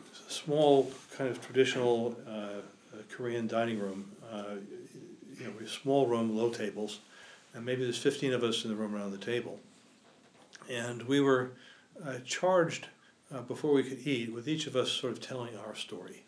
small kind of traditional uh, Korean dining room, uh, you know, a small room, low tables, and maybe there's fifteen of us in the room around the table. And we were uh, charged uh, before we could eat with each of us sort of telling our story.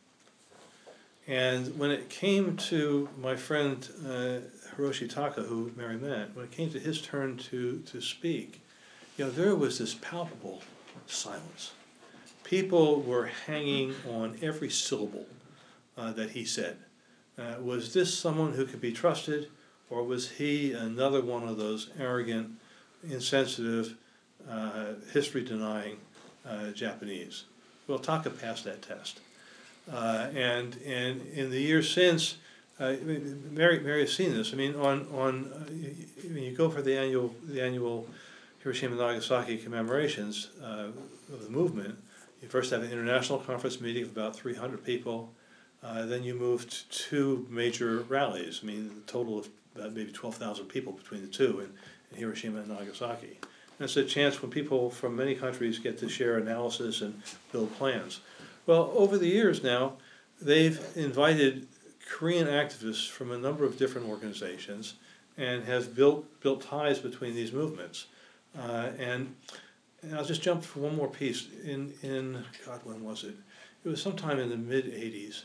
And when it came to my friend uh, Hiroshi Taka, who Mary met, when it came to his turn to, to speak, you know, there was this palpable silence. People were hanging on every syllable uh, that he said. Uh, was this someone who could be trusted, or was he another one of those arrogant, insensitive, uh, history-denying uh, Japanese? Well, Taka passed that test. Uh, and, and in the years since, Uh, I mean, Mary, Mary has seen this. I mean, on on uh, you, when you go for the annual the annual Hiroshima and Nagasaki commemorations uh, of the movement, you first have an international conference meeting of about three hundred people. Uh, then you move to two major rallies. I mean, a total of about maybe twelve thousand people between the two in, in Hiroshima and Nagasaki. And it's a chance when people from many countries get to share analysis and build plans. Well, over the years now, they've invited Korean activists from a number of different organizations and have built built ties between these movements. Uh, and, and I'll just jump for one more piece. In, in God, when was it? It was sometime in the mid eighties.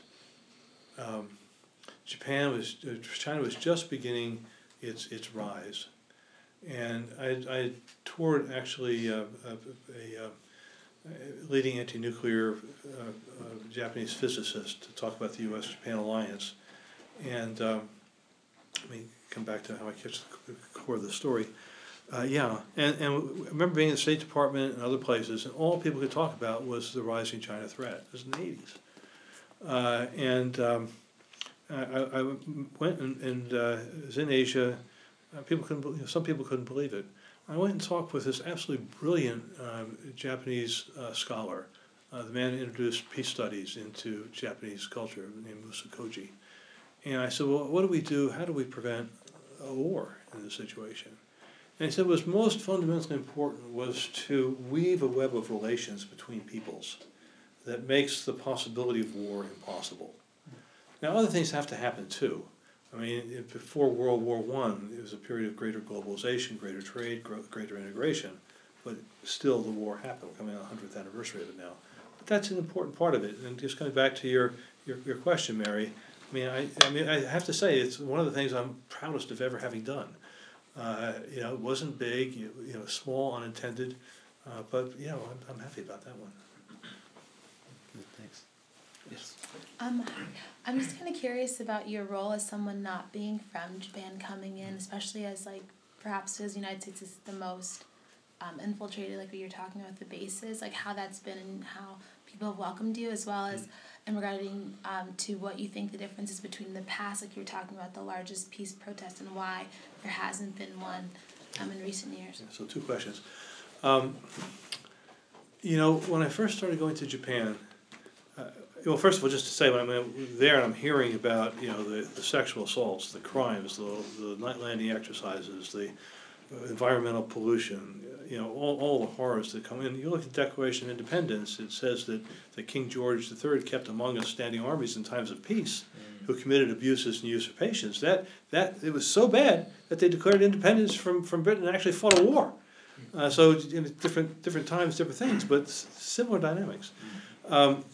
Um, Japan was, uh, China was just beginning its its rise. And I, I toured actually uh, a, a, a leading anti-nuclear uh, uh, Japanese physicist to talk about the U S Japan alliance. And um, let me come back to how I catch the core of the story. Uh, yeah, and, and I remember being in the State Department and other places, and all people could talk about was the rising China threat. It was in the eighties. Uh, and um, I, I went and, and uh, was in Asia. Uh, people couldn't, believe, some people couldn't believe it. I went and talked with this absolutely brilliant um, Japanese uh, scholar, uh, the man who introduced peace studies into Japanese culture, named Musa Koji. And I said, well, what do we do? How do we prevent a war in this situation? And he said what was most fundamentally important was to weave a web of relations between peoples that makes the possibility of war impossible. Now, other things have to happen too. I mean, before World War One, it was a period of greater globalization, greater trade, greater integration, but still the war happened. We're coming on the hundredth anniversary of it now. But that's an important part of it. And just coming back to your, your, your question, Mary, I mean, I, I mean, I have to say, it's one of the things I'm proudest of ever having done. Uh, you know, it wasn't big, you, you know, small, unintended, uh, but, you know, I'm, I'm happy about that one. Thanks. Yes. Um, I'm just kind of curious about your role as someone not being from Japan coming in, especially as like perhaps as the United States is the most um, infiltrated, like what you're talking about the bases, like how that's been and how people have welcomed you, as well as in regarding um, to what you think the difference is between the past, like you're talking about the largest peace protest, and why there hasn't been one um, in recent years. Yeah, so two questions. Um, you know, when I first started going to Japan, uh, well, first of all, just to say, when I'm there and I'm hearing about, you know, the, the sexual assaults, the crimes, the, the night landing exercises, the environmental pollution, you know, all, all the horrors that come in. You look at the Declaration of Independence, it says that, that King George the Third kept among us standing armies in times of peace, mm. who committed abuses and usurpations. That, that, it was so bad that they declared independence from, from Britain and actually fought a war. Uh, so in different, different times, different things, but similar dynamics. Um,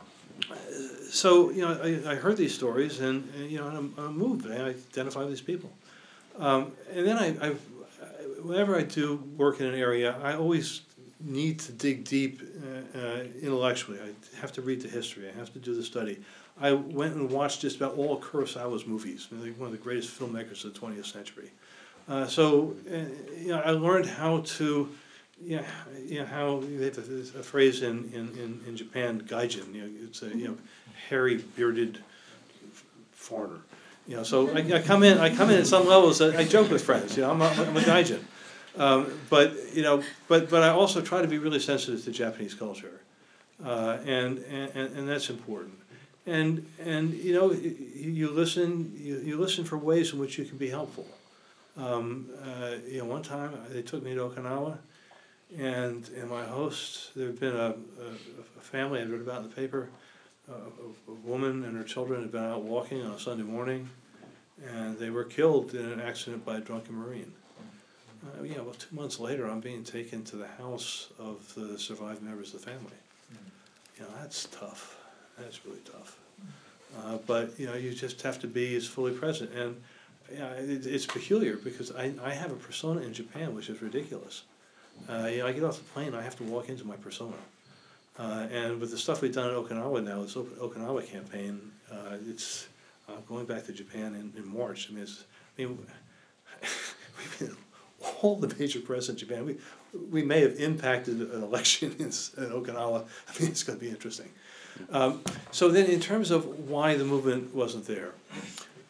so, you know, I, I heard these stories, and, and you know, I'm, I'm moved. I identify with these people. Um, and then I, I've, whenever I do work in an area, I always need to dig deep uh, uh, intellectually. I have to read the history. I have to do the study. I went and watched just about all of Kurosawa's movies, one of the greatest filmmakers of the twentieth century. Uh, so, uh, you know, I learned how to, you know, you know how they have a, a phrase in, in, in, in Japan, gaijin. You know, it's a you know hairy bearded foreigner. You know, so I, I come in. I come in at some levels. I, I joke with friends. You know, I'm a, I'm a gaijin, um, but you know, but but I also try to be really sensitive to Japanese culture, uh, and, and and that's important. And and you know, you, you listen. You, you listen for ways in which you can be helpful. Um, uh, you know, one time they took me to Okinawa, and and my host. There had been a, a, a family I read about in the paper. Uh, a, a woman and her children had been out walking on a Sunday morning, and they were killed in an accident by a drunken Marine. Uh, yeah, well, two months later, I'm being taken to the house of the survived members of the family. You know, that's tough. That's really tough. Uh, but, you know, you just have to be as fully present. And yeah, it, it's peculiar because I, I have a persona in Japan which is ridiculous. Uh, you know, I get off the plane, I have to walk into my persona. Uh, and with the stuff we've done in Okinawa now, this Okinawa campaign, uh, it's uh, going back to Japan in, in March. I mean, it's, I mean, we've been all the major press in Japan. We we may have impacted an election in, in Okinawa. I mean, it's going to be interesting. Um, so then, in terms of why the movement wasn't there,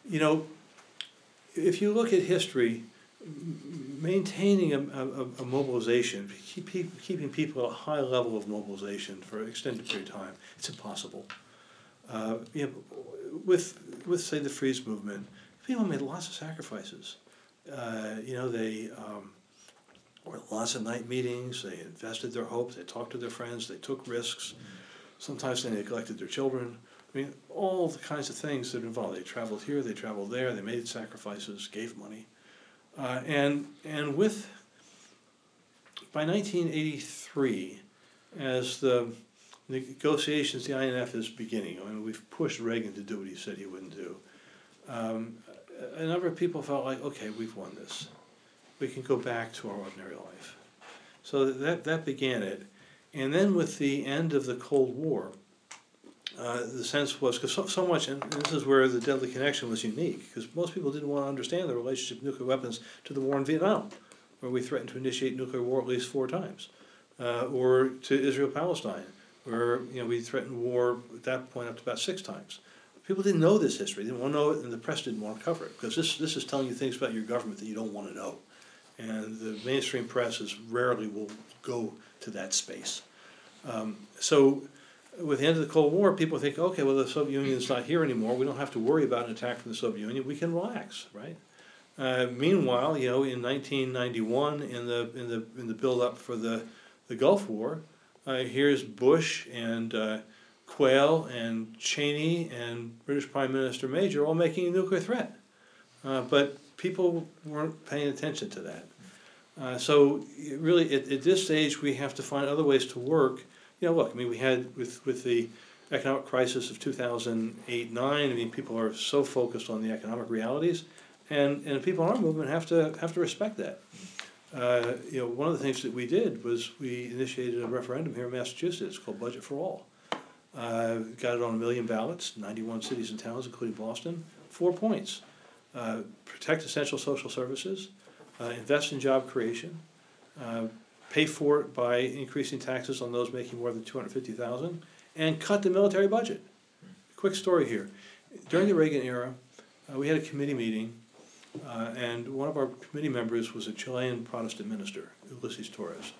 you know, if you look at history, m- maintaining a, a, a mobilization, keep, keep, keeping people at a high level of mobilization for an extended period of time, it's impossible. Uh, you know, with, with, say, the Freeze movement, people made lots of sacrifices. Uh, you know, they um, were lots of night meetings, they invested their hopes, they talked to their friends, they took risks. Sometimes they neglected their children. I mean, all the kinds of things that are involved. They traveled here, they traveled there, they made sacrifices, gave money. Uh, and and with, by nineteen eighty-three, as the negotiations, the I N F is beginning. I mean, we've pushed Reagan to do what he said he wouldn't do. Um, a number of people felt like, okay, we've won this. We can go back to our ordinary life. So that, that began it. And then with the end of the Cold War, uh, the sense was, because so, so much, and this is where the Deadly Connection was unique, because most people didn't want to understand the relationship of nuclear weapons to the war in Vietnam, where we threatened to initiate nuclear war at least four times, uh, or to Israel-Palestine, where you know we threatened war at that point up to about six times. People didn't know this history, they didn't want to know it, and the press didn't want to cover it, because this, this is telling you things about your government that you don't want to know. And the mainstream press is rarely will go to that space. Um, so with the end of the Cold War, people think, okay, well, the Soviet Union's not here anymore. We don't have to worry about an attack from the Soviet Union. We can relax, right? Uh, meanwhile, you know, in nineteen ninety-one, in the in the in the build-up for the the Gulf War, uh, here's Bush and uh, Quayle and Cheney and British Prime Minister Major all making a nuclear threat, uh, but people weren't paying attention to that. Uh, so it really, at, at this stage, we have to find other ways to work. You know, look, I mean, we had with with the economic crisis of two thousand eight nine. I mean, people are so focused on the economic realities, and and people in our movement have to have to respect that. Uh, you know, one of the things that we did was we initiated a referendum here in Massachusetts called Budget for All. Uh, got it on a million ballots, ninety-one cities and towns, including Boston. Four points: uh, protect essential social services. Uh, invest in job creation, uh, pay for it by increasing taxes on those making more than two hundred fifty thousand dollars, and cut the military budget. Quick story here. During the Reagan era, uh, we had a committee meeting, uh, and one of our committee members was a Chilean Protestant minister, Ulysses Torres.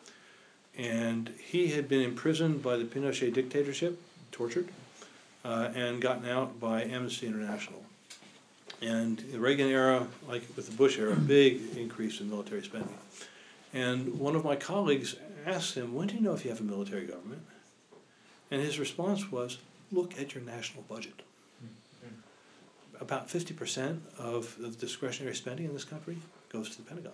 And he had been imprisoned by the Pinochet dictatorship, tortured, uh, and gotten out by Amnesty International. And the Reagan era, like with the Bush era, big increase in military spending. And one of my colleagues asked him, when do you know if you have a military government? And his response was, look at your national budget. Mm-hmm. About fifty percent of the discretionary spending in this country goes to the Pentagon.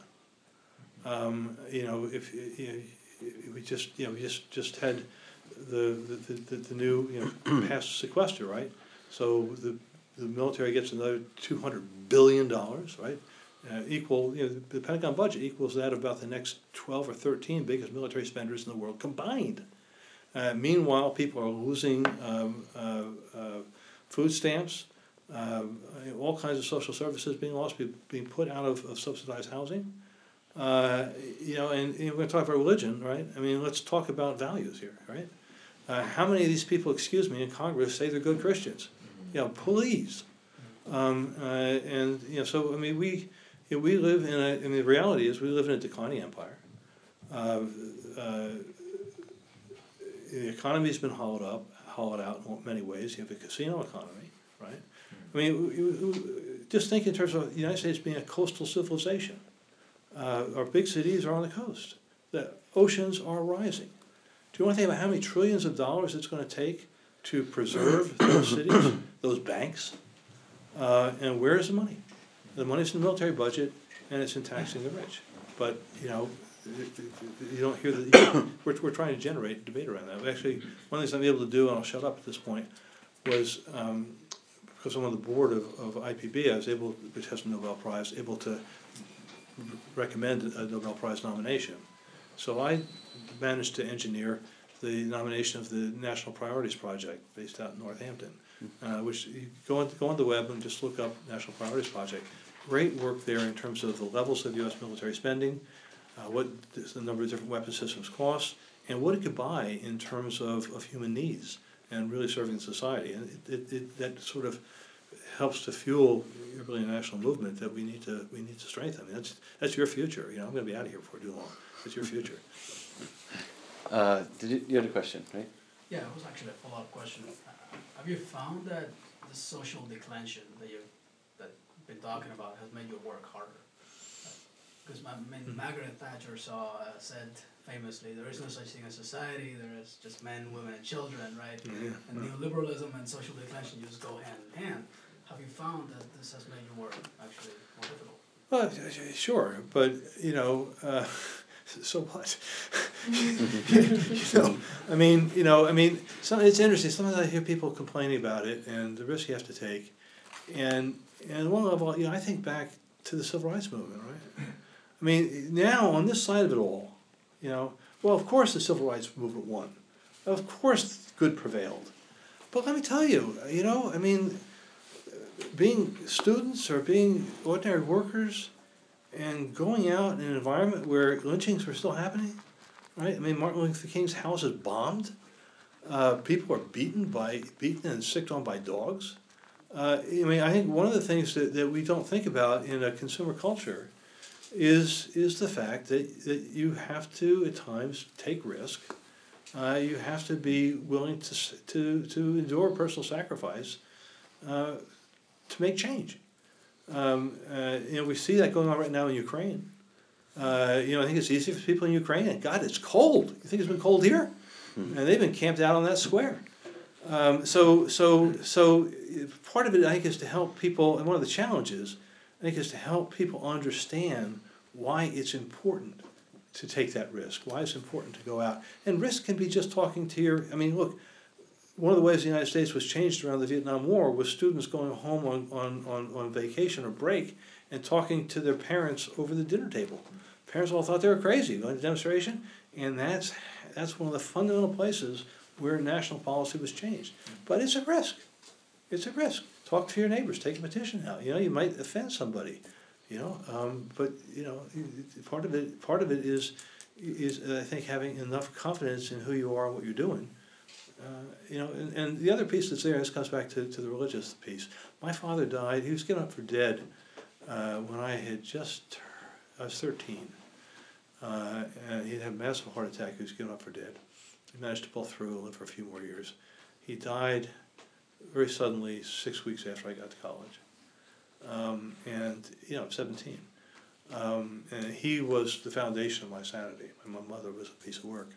Um, you know, if you know, we just, you know, we just, just had the, the, the, the new, you know, passed sequester, right? So the The military gets another two hundred billion dollars, right? Uh, equal, you know, the, the Pentagon budget equals that of about the next twelve or thirteen biggest military spenders in the world combined. Uh, meanwhile, people are losing um, uh, uh, food stamps, uh, all kinds of social services being lost, being put out of, of subsidized housing. Uh, you know, and you know, we're going to talk about religion, right? I mean, let's talk about values here, right? Uh, how many of these people, excuse me, in Congress say they're good Christians? You know, please. Um, uh, and, you know, so, I mean, we you know, we live in a, I mean, the reality is we live in a declining empire. Uh, uh, the economy's been hollowed up, hollowed out in many ways. You have a casino economy, right? I mean, we, we, just think in terms of the United States being a coastal civilization. Uh, our big cities are on the coast. The oceans are rising. Do you want to think about how many trillions of dollars it's going to take to preserve those cities, those banks, uh, and where is the money? The money's in the military budget, and it's in taxing the rich. But you know, you don't hear the. we're we're trying to generate debate around that. Actually, one of the things I'm able to do, and I'll shut up at this point, was um, because I'm on the board of, of I P B, I was able, which has a Nobel Prize, able to recommend a Nobel Prize nomination. So I managed to engineer the nomination of the National Priorities Project based out in Northampton, uh, which you go on, go on the web and just look up National Priorities Project. Great work there in terms of the levels of U S military spending, uh, what the number of different weapon systems cost, and what it could buy in terms of, of human needs and really serving society. And it, it, it, that sort of helps to fuel really a national movement that we need to we need to strengthen. I mean, that's that's your future. You know, I'm going to be out of here before too long. It's your future. Uh, did you, you had a question, right? Yeah, it was actually a follow-up question. Uh, have you found that the social declension that you've that you've been talking about has made your work harder? Because uh, I mean, mm-hmm. Margaret Thatcher saw uh, said famously, "There is no such thing as society. There is just men, women, and children." Right? Yeah. And neoliberalism and social declension just go hand in hand. Have you found that this has made your work actually more difficult? Well, sure, but you know, uh, so what? you know, I mean, you know, I mean, some, it's interesting. Sometimes I hear people complaining about it and the risk you have to take, and and one level, you know, I think back to the civil rights movement, right? I mean, now on this side of it all, you know, well, of course the civil rights movement won, of course good prevailed, but let me tell you, you know, I mean. Being students or being ordinary workers and going out in an environment where lynchings were still happening, right? I mean, Martin Luther King's house is bombed. Uh, people are beaten by beaten and sicked on by dogs. Uh, I mean, I think one of the things that, that we don't think about in a consumer culture is is the fact that, that you have to at times take risk. Uh, you have to be willing to to to endure personal sacrifice. Uh, to make change. Um, uh, you know, we see that going on right now in Ukraine. Uh, you know, I think it's easy for people in Ukraine, and God, it's cold. You think it's been cold here? Mm-hmm. And they've been camped out on that square. Um, so, so, so part of it, I think, is to help people, and one of the challenges, I think, is to help people understand why it's important to take that risk, why it's important to go out. And risk can be just talking to your, I mean, look, one of the ways the United States was changed around the Vietnam War was students going home on, on, on, on vacation or break and talking to their parents over the dinner table. Parents all thought they were crazy, going to demonstration, and that's that's one of the fundamental places where national policy was changed. But it's a risk. It's a risk. Talk to your neighbors. Take a petition out. You know, you might offend somebody. You know, um, but you know, part of it part of it is is I think having enough confidence in who you are and what you're doing. Uh, you know, and, and the other piece that's there, this comes back to, to the religious piece. My father died, he was given up for dead uh, when I had just, I was thirteen. Uh, and he'd had a massive heart attack, he was given up for dead. He managed to pull through, live for a few more years. He died very suddenly, six weeks after I got to college. Um, and, you know, I'm seventeen. Um, and he was the foundation of my sanity. My mother was a piece of work.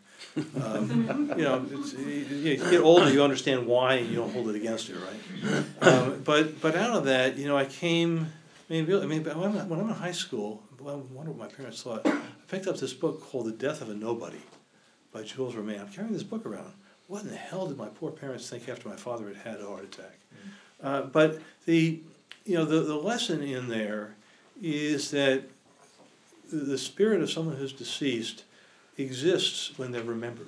Um, you know, it's, you, you get older, you understand why you don't hold it against you, right? Um, but but out of that, you know, I came. I mean, really, I mean, when I'm, when I'm in high school, I wonder what my parents thought. I picked up this book called *The Death of a Nobody* by Jules Romain. I'm carrying this book around. What in the hell did my poor parents think after my father had had a heart attack? Uh, but the, you know, the the lesson in there is that the spirit of someone who's deceased exists when they're remembered,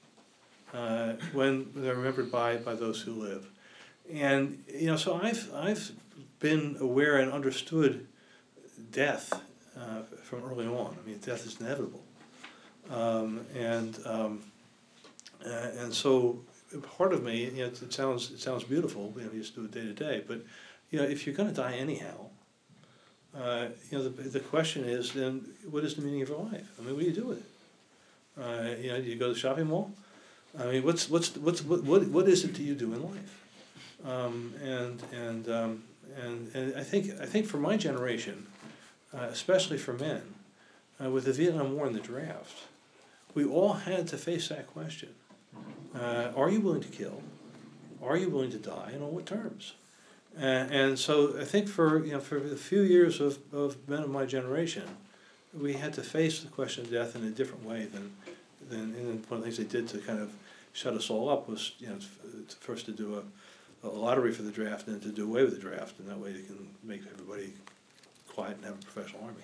uh, when they're remembered by, by those who live. And, you know, so I've, I've been aware and understood death uh, from early on. I mean, death is inevitable. Um, and um, uh, and so part of me, you know, it, it sounds it sounds beautiful, you know, you just do it day to day, but, you know, if you're going to die anyhow, Uh, you know, the the question is then, what is the meaning of your life? I mean, what do you do with it? Uh, you know, do you go to the shopping mall? I mean, what's what's what's what what, what is it that you do in life? Um, and and um, and and I think I think for my generation, uh, especially for men, uh, with the Vietnam War and the draft, we all had to face that question: uh, Are you willing to kill? Are you willing to die, and on what terms? Uh, and so I think for you know for a few years of, of men of my generation, we had to face the question of death in a different way than than and one of the things they did to kind of shut us all up was you know first to do a, a lottery for the draft and then to do away with the draft, and that way they can make everybody quiet and have a professional army.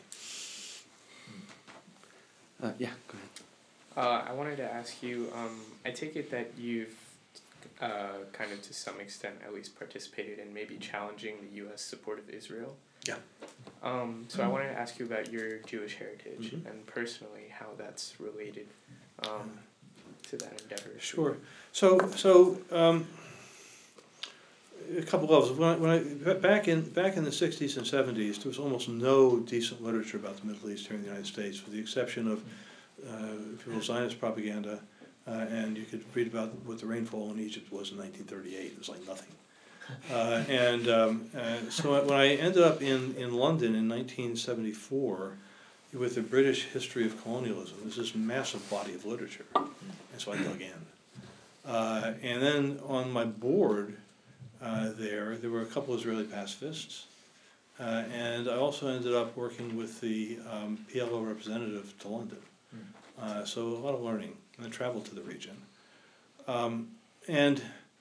Uh, yeah, go ahead. Uh, I wanted to ask you. Um, I take it that you've uh, kind of to some extent at least participated in maybe challenging the U S support of Israel. Yeah. Um, so I wanted to ask you about your Jewish heritage Mm-hmm. and personally how that's related um, to that endeavor. Sure. So so um, a couple levels. When I, when I back in back in the sixties and seventies, there was almost no decent literature about the Middle East here in the United States, with the exception of uh, Zionist propaganda, uh, and you could read about what the rainfall in Egypt was in nineteen thirty-eight. It was like nothing. Uh, and um, uh, so when I ended up in, in London in nineteen seventy-four with the British History of Colonialism, there's this massive body of literature, and so I dug in. Uh, and then on my board uh, there, there were a couple of Israeli pacifists, uh, and I also ended up working with the um, P L O representative to London. Uh, so a lot of learning, and I traveled to the region. Um, and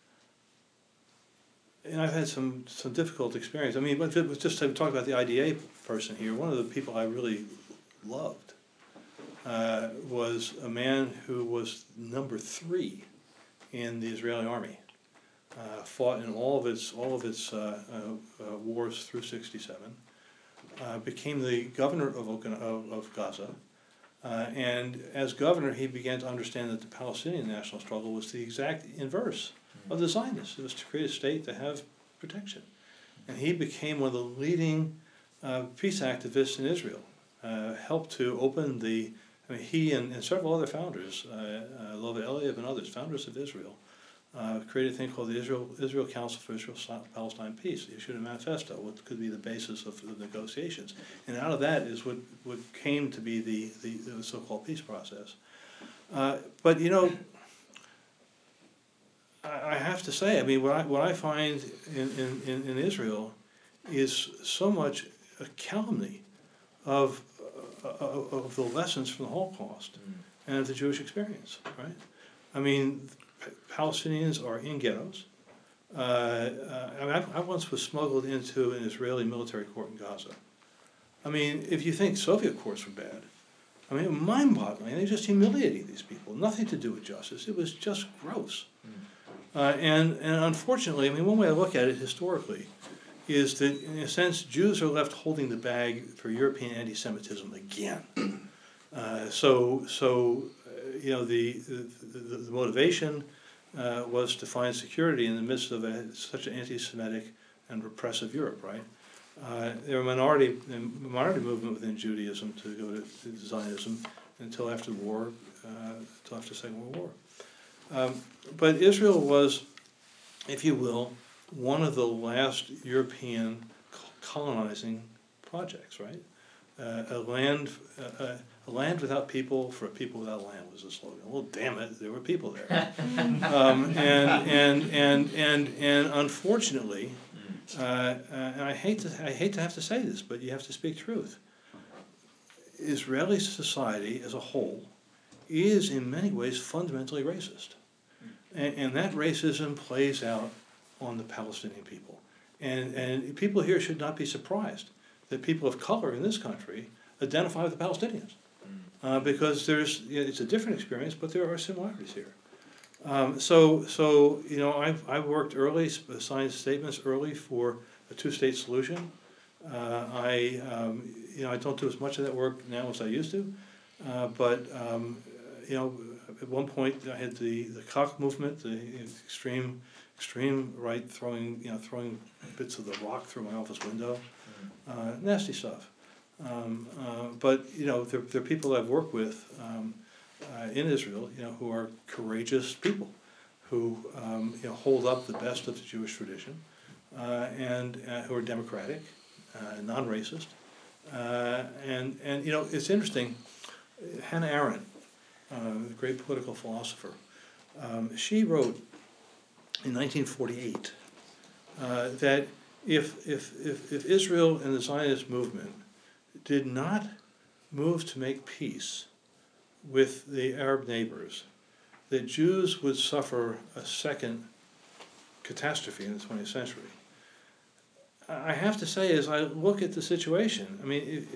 And I've had some, some difficult experience. I mean, but just to talk about the I D A person here, one of the people I really loved uh, was a man who was number three in the Israeli army. Uh, fought in all of its all of its uh, uh, uh, wars through sixty-seven. Uh, became the governor of Okina, of, of Gaza, uh, and as governor, he began to understand that the Palestinian national struggle was the exact inverse of the Zionists. It was to create a state to have protection. And he became one of the leading uh, peace activists in Israel, uh, helped to open the, I mean, he and, and several other founders, uh, uh, Lova Eliav and others, founders of Israel, uh, created a thing called the Israel, Israel Council for Israel-Palestine Peace. They issued a manifesto, what could be the basis of the negotiations. And out of that is what, what came to be the, the, the so-called peace process. Uh, but, you know, I have to say, I mean, what I, what I find in, in, in Israel is so much a calumny of, uh, of the lessons from the Holocaust mm. and of the Jewish experience, right? I mean, Palestinians are in ghettos. Uh, uh, I, mean, I, I once was smuggled into an Israeli military court in Gaza. I mean, if you think Soviet courts were bad, I mean, mind-boggling. They just humiliated these people. Nothing to do with justice. It was just gross. Mm. Uh, and, and unfortunately, I mean, one way I look at it historically is that, in a sense, Jews are left holding the bag for European anti-Semitism again. Uh, so, so uh, you know, the, the, the, the motivation uh, was to find security in the midst of a, such an anti-Semitic and repressive Europe, right? Uh, there were a minority, a minority movement within Judaism to go to, to Zionism until after the war, uh, until after the Second World War. Um, but Israel was, if you will, one of the last European colonizing projects, right? Uh, a land, uh, a land without people for a people without land was the slogan. Well, damn it, there were people there. um, and, and and and and unfortunately, uh, uh, and I hate to I hate to have to say this, but you have to speak truth. Israeli society as a whole is in many ways fundamentally racist. And, and that racism plays out on the Palestinian people. And, and people here should not be surprised that people of color in this country identify with the Palestinians. Uh, because there's, it's a different experience, but there are similarities here. Um, so, so, you know, I've, I've worked early, signed statements early for a two-state solution. Uh, I, um, you know, I don't do as much of that work now as I used to, uh, but, um, you know, at one point I had the, the Koch movement, the extreme extreme right throwing, you know, throwing bits of the rock through my office window. Uh, nasty stuff. Um, uh, but, you know, there, there are people I've worked with um, uh, in Israel, you know, who are courageous people, who, um, you know, hold up the best of the Jewish tradition, uh, and uh, who are democratic, uh, non-racist. Uh, and, and, you know, it's interesting, Hannah Arendt, uh, the great political philosopher, um, she wrote in nineteen forty-eight uh, that if, if, if, if Israel and the Zionist movement did not move to make peace with the Arab neighbors, that Jews would suffer a second catastrophe in the twentieth century. I have to say, as I look at the situation, I mean,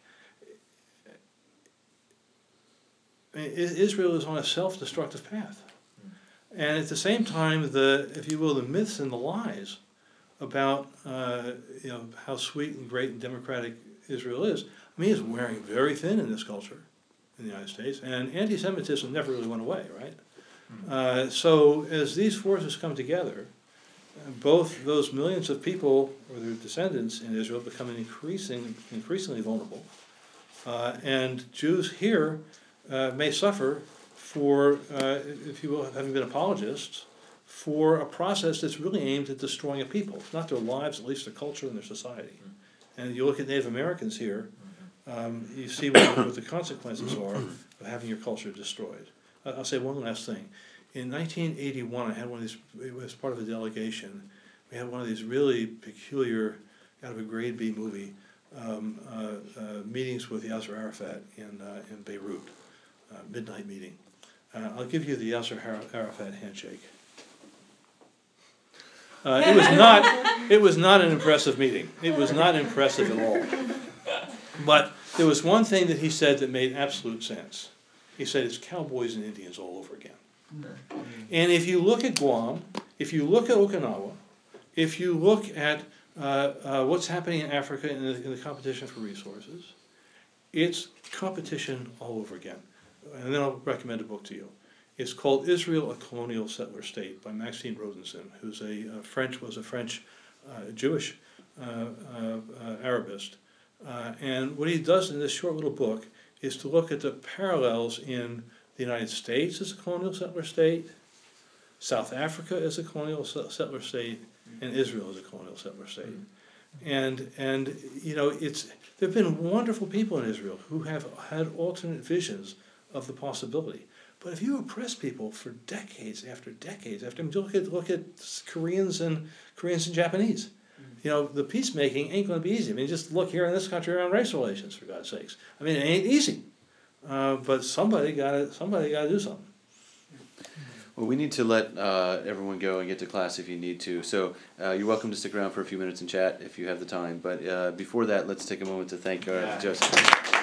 it, Israel is on a self-destructive path. And at the same time, the, if you will, the myths and the lies about uh, you know, how sweet and great and democratic Israel is, I mean, it's wearing very thin in this culture in the United States, and anti-Semitism never really went away, right? Mm-hmm. uh, so as these forces come together, both those millions of people or their descendants in Israel becoming increasing, increasingly vulnerable. Uh, and Jews here uh, may suffer for, uh, if you will, having been apologists, for a process that's really aimed at destroying a people, not their lives, at least their culture and their society. And you look at Native Americans here, um, you see what, what the consequences are of having your culture destroyed. Uh, I'll say one last thing. In nineteen eighty-one, I had one of these, it was part of a delegation, we had one of these really peculiar, out of a grade B movie, um, uh, uh, meetings with Yasser Arafat in, uh, in Beirut, uh, midnight meeting. Uh, I'll give you the Yasser Arafat handshake. Uh, it was not. It was not an impressive meeting. It was not impressive at all. But there was one thing that he said that made absolute sense. He said it's cowboys and Indians all over again. And if you look at Guam, if you look at Okinawa, if you look at uh, uh, what's happening in Africa in the, in the competition for resources, it's competition all over again. And then I'll recommend a book to you. It's called Israel, a Colonial Settler State by Maxime Rodenson, who's a uh, French, was a French uh, Jewish uh, uh, uh, Arabist. Uh, and what he does in this short little book is to look at the parallels in the United States as a colonial settler state, South Africa as a colonial settler state, and Israel as a colonial settler state. And, and you know, it's, there have been wonderful people in Israel who have had alternate visions of the possibility. But if you oppress people for decades after decades after, I mean, look at look at Koreans and Koreans and Japanese, you know, the peacemaking ain't going to be easy. I mean, just look here in this country around race relations, for God's sakes. I mean, it ain't easy, uh, but somebody got to somebody got to do something. Well, we need to let uh, everyone go and get to class if you need to. So uh, you're welcome to stick around for a few minutes and chat if you have the time. But uh, before that, let's take a moment to thank uh, Yeah. Joseph.